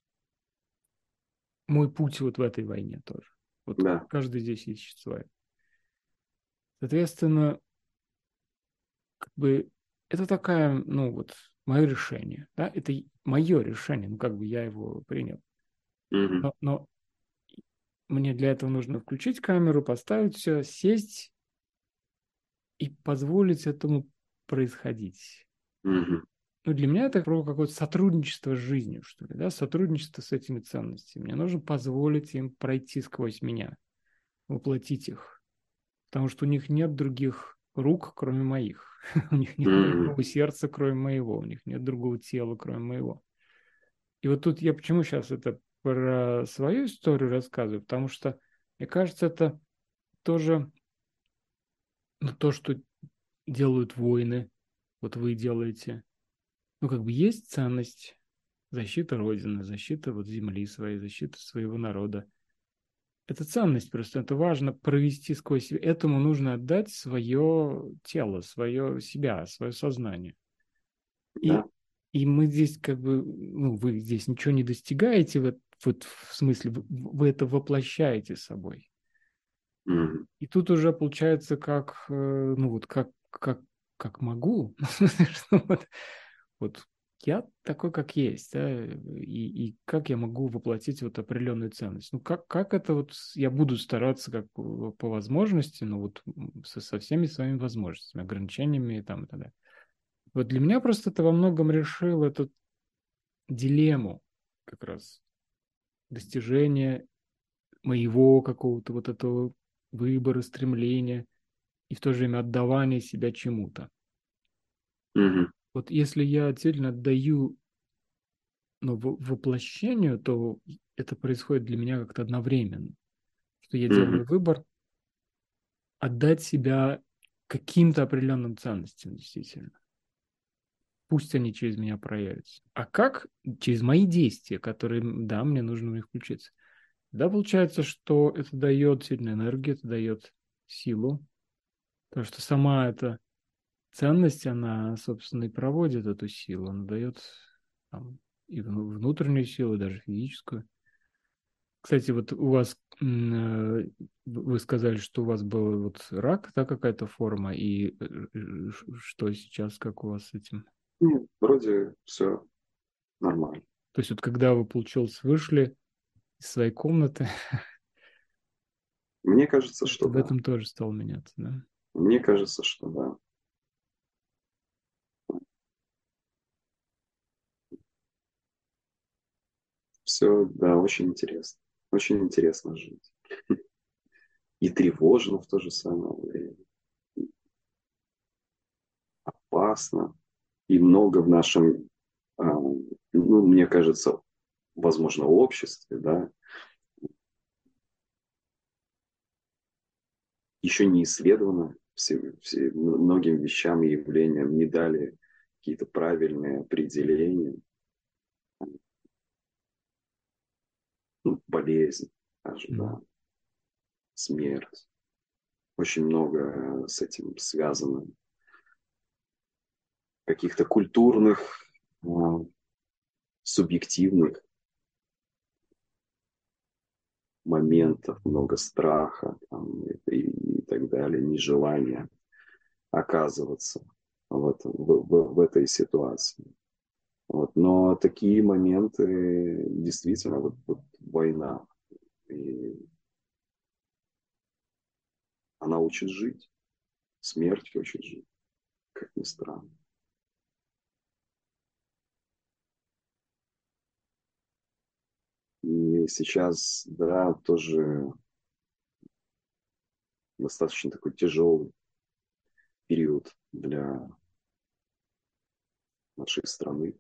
мой путь вот в этой войне тоже. Вот Да. каждый здесь ищет свое. Соответственно, как бы это такая, ну вот, мое решение, да, это мое решение, ну как бы я его принял. Мгм. Но, но мне для этого нужно включить камеру, поставить все, сесть и позволить этому происходить. Мгм. Ну, для меня это про какое-то сотрудничество с жизнью, что ли, да, сотрудничество с этими ценностями. Мне нужно позволить им пройти сквозь меня, воплотить их, потому что у них нет других рук, кроме моих. У них нет Мгм. другого сердца, кроме моего. У них нет другого тела, кроме моего. И вот тут я почему сейчас это про свою историю рассказываю, потому что, мне кажется, это тоже, ну, то, что делают воины, вот вы делаете. Ну, как бы есть ценность, защита Родины, защита вот земли своей, защита своего народа. Это ценность просто, это важно провести сквозь себя. Этому нужно отдать свое тело, свое себя, свое сознание. Да. И, и мы здесь как бы, ну, вы здесь ничего не достигаете, вот, вот в смысле, вы, вы это воплощаете собой. Мгм. И тут уже получается как, э, ну вот как, как, как могу. Что вот, вот я такой, как есть, да, и, и как я могу воплотить вот определенную ценность. Ну, как, как это вот я буду стараться как по по возможности, ну, вот со, со всеми своими возможностями, ограничениями и там и так далее. Вот для меня просто это во многом решил эту дилемму как раз достижения моего какого-то вот этого выбора, стремления и в то же время отдавания себя чему-то. Мгм. Вот если я отдельно отдаю, но в- воплощению, то это происходит для меня как-то одновременно. Что я Мгм. делаю выбор отдать себя каким-то определенным ценностям, действительно. Пусть они через меня проявятся. А как? Через мои действия, которые, да, мне нужно в них включиться. Да, получается, что это дает сильную энергию, это дает силу. Потому что сама эта ценность, она, собственно, и проводит эту силу. Она дает там, и вну- внутреннюю силу, даже физическую. Кстати, вот у вас, м, э, вы сказали, что у вас был вот рак, да, какая-то форма, и э, э, ш- что сейчас, как у вас с этим? Нет, вроде все нормально. То есть вот когда вы, получилось, вышли из своей комнаты, Мне кажется, это что в да. этом тоже стало меняться, да? Мне кажется, что да. Все, да, очень интересно. Очень интересно жить. И тревожно в то же самое время. Опасно. И много в нашем, а, ну, мне кажется, возможно, обществе, да, еще не исследовано. Все, все, многим вещам и явлениям не дали какие-то правильные определения. Ну, болезнь, даже, М. да, смерть. Очень много с этим связано. Каких-то культурных, а, субъективных моментов, много страха там, и, и так далее, нежелания оказываться вот, в, в, в этой ситуации. Вот. Но такие моменты действительно, вот, вот война, и она учит жить, смерть учит жить, как ни странно. И сейчас, да, тоже достаточно такой тяжелый период для нашей страны.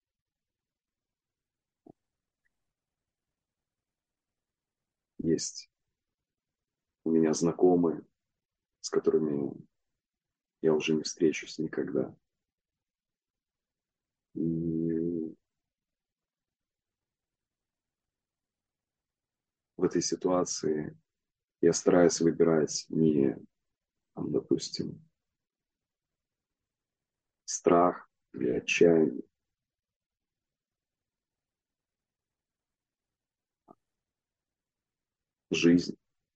Есть у меня знакомые, с которыми я уже не встречусь никогда. И в этой ситуации я стараюсь выбирать не, там, допустим, страх или отчаяние, жизнь.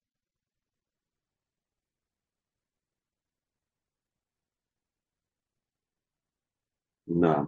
Да,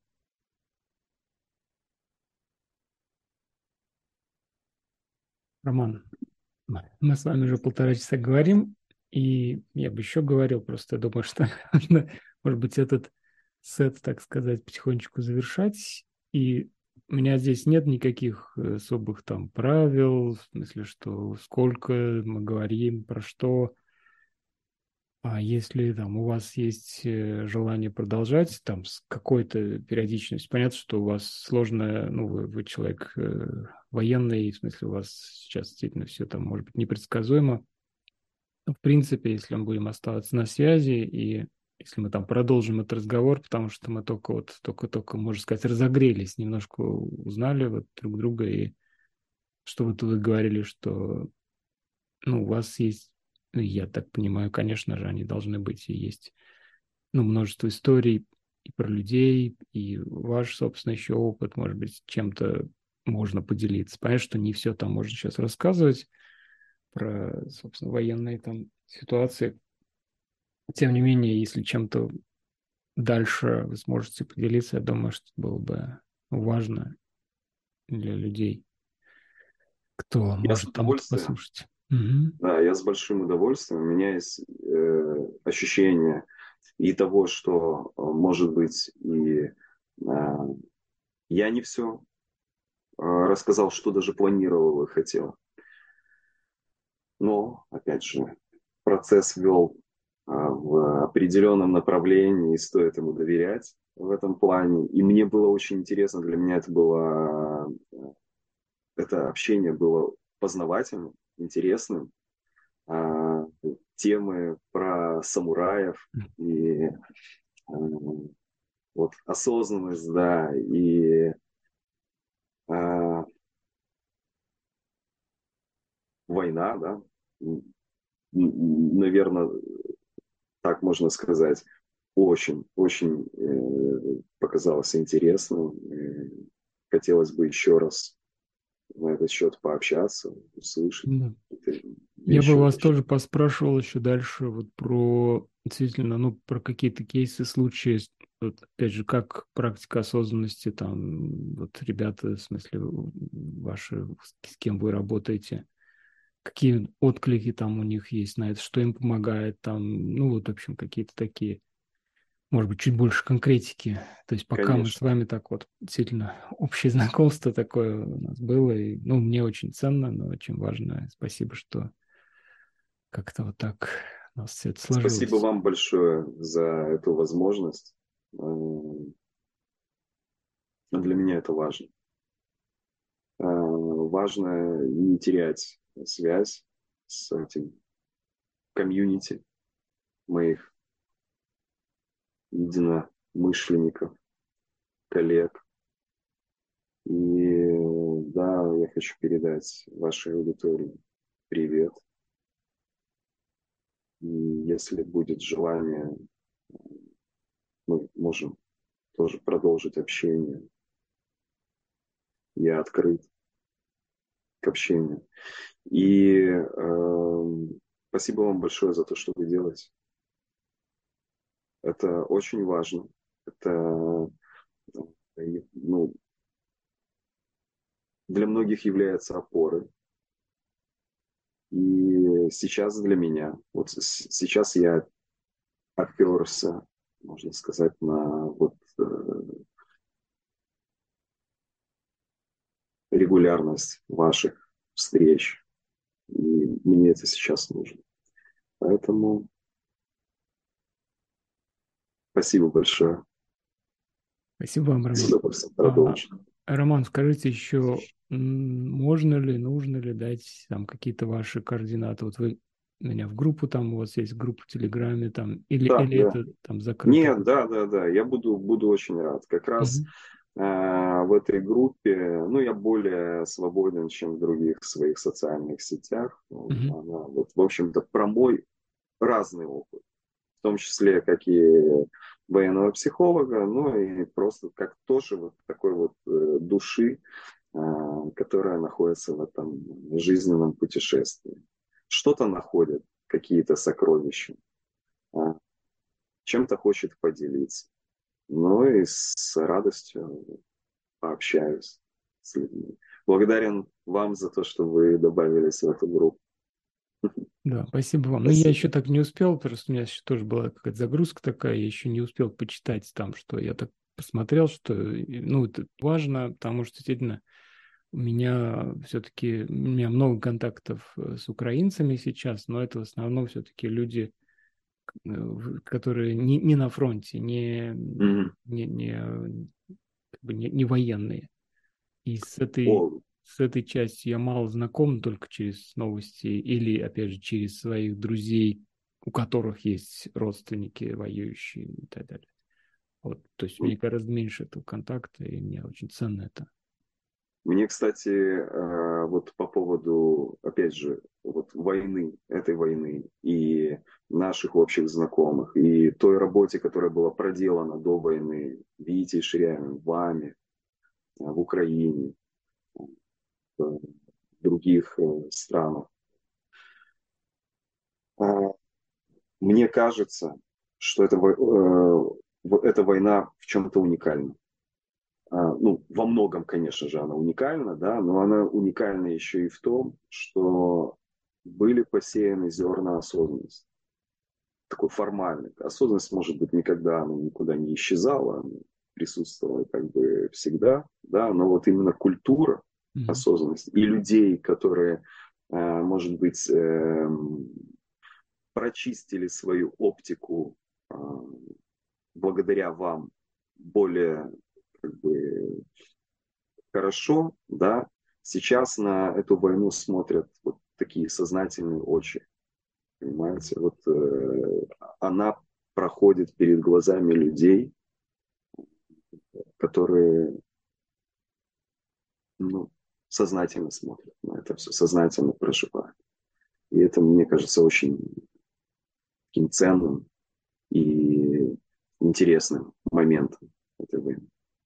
Роман, мы с вами уже полтора часа говорим, и я бы еще говорил, просто я думаю, что нужно, может быть, этот сет, так сказать, потихонечку завершать. И у меня здесь нет никаких э, особых там правил, в смысле, что сколько мы говорим, про что. А если там у вас есть э, желание продолжать там с какой-то периодичностью, понятно, что у вас сложно, ну, вы, вы человек э, военный, в смысле, у вас сейчас действительно все там может быть непредсказуемо. Но, в принципе, если мы будем оставаться на связи и если мы там продолжим этот разговор, потому что мы только вот, только-только, можно сказать, разогрелись, немножко узнали вот друг друга, и что вы тут говорили, что, ну, у вас есть, ну, я так понимаю, конечно же, они должны быть и есть, ну, множество историй и про людей, и ваш, собственно, еще опыт, может быть, чем-то можно поделиться. Понятно, что не все там можно сейчас рассказывать про, собственно, военные там ситуации. Тем не менее, если чем-то дальше вы сможете поделиться, я думаю, что было бы важно для людей, кто я с может там это удовольствием. послушать. Угу. Да, я с большим удовольствием. У меня есть э, ощущение и того, что, э, может быть, и э, я не все э, рассказал, что даже планировал и хотел. Но, опять же, процесс вел а, в определенном направлении, и стоит ему доверять в этом плане. И мне было очень интересно, для меня это было, это общение было познавательным, интересным. А, темы про самураев и а, вот осознанность, да, и а, война, да, наверное, так можно сказать, очень, очень э, показалось интересным. Э, хотелось бы еще раз на этот счет пообщаться, услышать Да. какие-то Я бы вещи вас уточнить. тоже поспрашивал еще дальше вот про действительно, ну, про какие-то кейсы, случаи, вот, опять же, как практика осознанности, там, вот ребята, в смысле, ваши, с кем вы работаете, какие отклики там у них есть на это, что им помогает, там, ну, вот, в общем, какие-то такие, может быть, чуть больше конкретики. То есть пока мы с Конечно. вами так вот действительно общее знакомство такое у нас было, и, ну, мне очень ценно, но очень важно. Спасибо, что как-то вот так у нас все это Спасибо сложилось. вам большое за эту возможность. Э, Для меня это важно. Э, Важно не терять связь с этим комьюнити моих единомышленников, коллег. И да, я хочу передать вашей аудитории привет. И если будет желание, мы можем тоже продолжить общение. Я открыт к общению. И э, спасибо вам большое за то, что вы делаете. Это очень важно. Это э, ну, для многих является опорой. И сейчас для меня, вот сейчас я оперся, можно сказать, на вот э, регулярность ваших встреч. И мне это сейчас нужно. Поэтому спасибо большое. Спасибо вам, С Роман. удовольствием А, продолжим. Роман, скажите еще, м, можно ли, нужно ли дать там какие-то ваши координаты? Вот вы меня в группу, там у вас есть группа в Телеграме, там, или, Да, или да. это там закрытая Нет, группа? да, да, да, я буду, буду очень рад. Как раз Мгм. э, в этой группе, ну, я более свободен, чем в других своих социальных сетях. Ну, Мгм. она, вот, в общем-то, про мой разный опыт, в том числе как и военного психолога, но и просто как тоже вот такой вот э, души, э, которая находится в этом жизненном путешествии. Что-то находит, какие-то сокровища, э, чем-то хочет поделиться. Ну и с радостью пообщаюсь с людьми. Благодарен вам за то, что вы добавились в эту группу. Да, спасибо вам. Ну, я еще Спасибо. так не успел, просто у меня еще тоже была какая-то загрузка такая, я еще не успел почитать там, что я так посмотрел, что, и, ну, это важно, потому что действительно у меня все-таки, у меня много контактов э, с украинцами сейчас, но это в основном все-таки люди, э, в- которые не, не на фронте, не, Мгм. не, не, э, как бы не, не военные. И с этой, О, с этой частью я мало знаком, только через новости или, опять же, через своих друзей, у которых есть родственники воюющие и так далее. Вот, то есть у меня гораздо меньше этого контакта, и мне очень ценно это. мне, кстати, э, вот по поводу, опять же, вот войны, этой войны и наших общих знакомых, и той работе, которая была проделана до войны Витей Ширяевым, вами, э, в Украине, в других э, странах. А, Мне кажется, что эта, вой- э, вот эта война в чем-то уникальна. А, Ну, во многом, конечно же, она уникальна, да, но она уникальна еще и в том, что были посеяны зерна осознанности. Такой формальный. Осознанность, может быть, никогда она никуда не исчезала, она присутствовала как бы всегда, да, но вот именно культура Мгм. осознанности и людей, которые, э, может быть, эм, прочистили свою оптику э, благодаря вам более как бы хорошо, да, сейчас на эту войну смотрят вот такие сознательные очи, понимаете, вот э, она проходит перед глазами людей, которые, ну, сознательно смотрят на это все, сознательно проживают. И это, мне кажется, очень таким ценным и интересным моментом этой войны.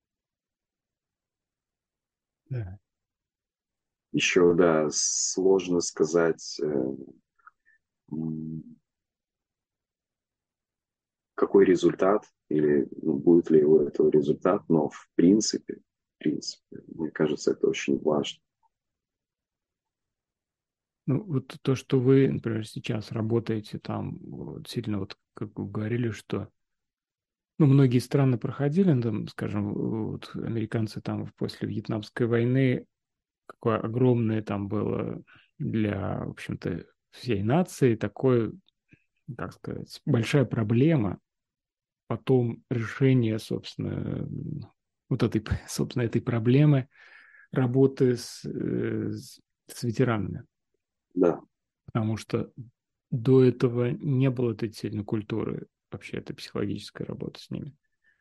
Да. Еще, да, сложно сказать, э, какой результат или ну, будет ли у этого результат, но в принципе, в принципе, мне кажется, это очень важно. Ну, вот то, что вы, например, сейчас работаете там, вот, сильно вот, как вы говорили, что ну, многие страны проходили, ну, там, скажем, вот американцы там после Вьетнамской войны, какое огромное там было для, в общем-то, всей нации, такое, как сказать, большая проблема, потом решение, собственно, вот этой, собственно, этой проблемы работы с, э, с, с ветеранами. Да, Потому что до этого не было этой сильной культуры, вообще этой психологической работы с ними.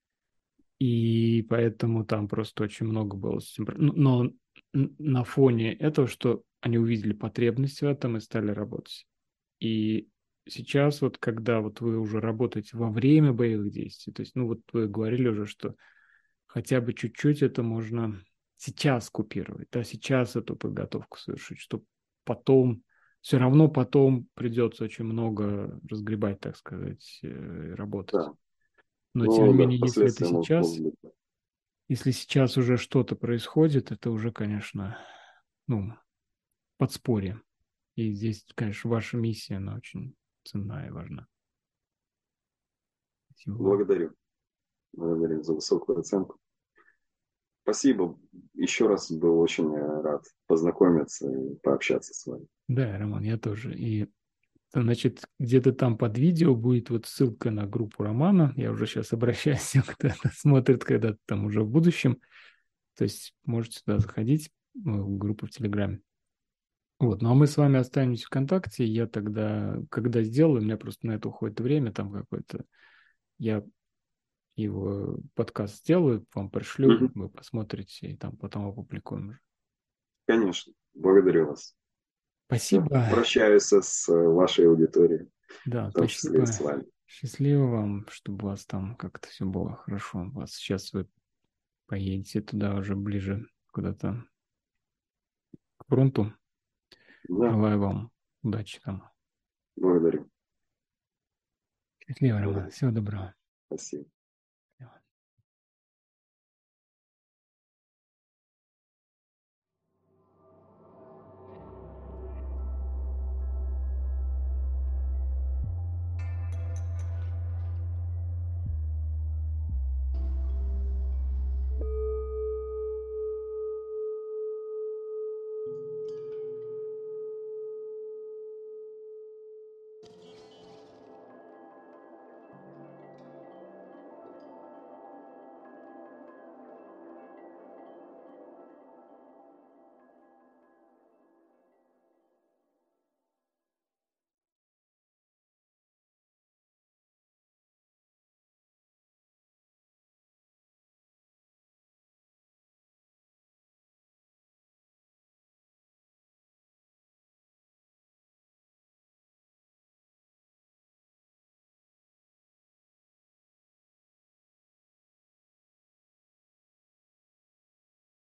И поэтому там просто очень много было. Но на фоне этого, что они увидели потребность в этом и стали работать. И сейчас вот, когда вот вы уже работаете во время боевых действий, то есть, ну вот вы говорили уже, что хотя бы чуть-чуть это можно сейчас купировать, да, сейчас эту подготовку совершить, чтобы потом, все равно потом придется очень много разгребать, так сказать, э, работать. да. Но тем не Ну да, менее, если это последствия могут, сейчас, могут быть. если сейчас уже что-то происходит, это уже, конечно, ну, подспорье. И здесь, конечно, ваша миссия, она очень ценная и важна. Спасибо вам. Благодарю. Благодарю за высокую оценку. Спасибо. Еще раз был очень э, рад познакомиться и пообщаться с вами. Да, Роман, я тоже. И Значит, где-то там под видео будет вот ссылка на группу Романа. Я уже сейчас обращаюсь к тем, кто это смотрит когда-то там уже в будущем. То есть можете сюда заходить, в группу в Телеграме. Вот, ну а мы с вами останемся в контакте. Я тогда, когда сделаю, у меня просто на это уходит время, там какой-то, я его подкаст сделаю, вам пришлю, Мгм. вы посмотрите, и там потом опубликуем уже. Конечно. Благодарю вас. Все. Спасибо. Прощаюсь с э, вашей аудиторией, Да, в том числе и спасибо. с вами. Счастливо вам, чтобы у вас там как-то все было хорошо. У вас сейчас вы поедете туда уже ближе куда-то к фронту. Да, Желаю вам удачи там. благодарю. Счастливо, Роман. Благодарю. Всего доброго. Спасибо.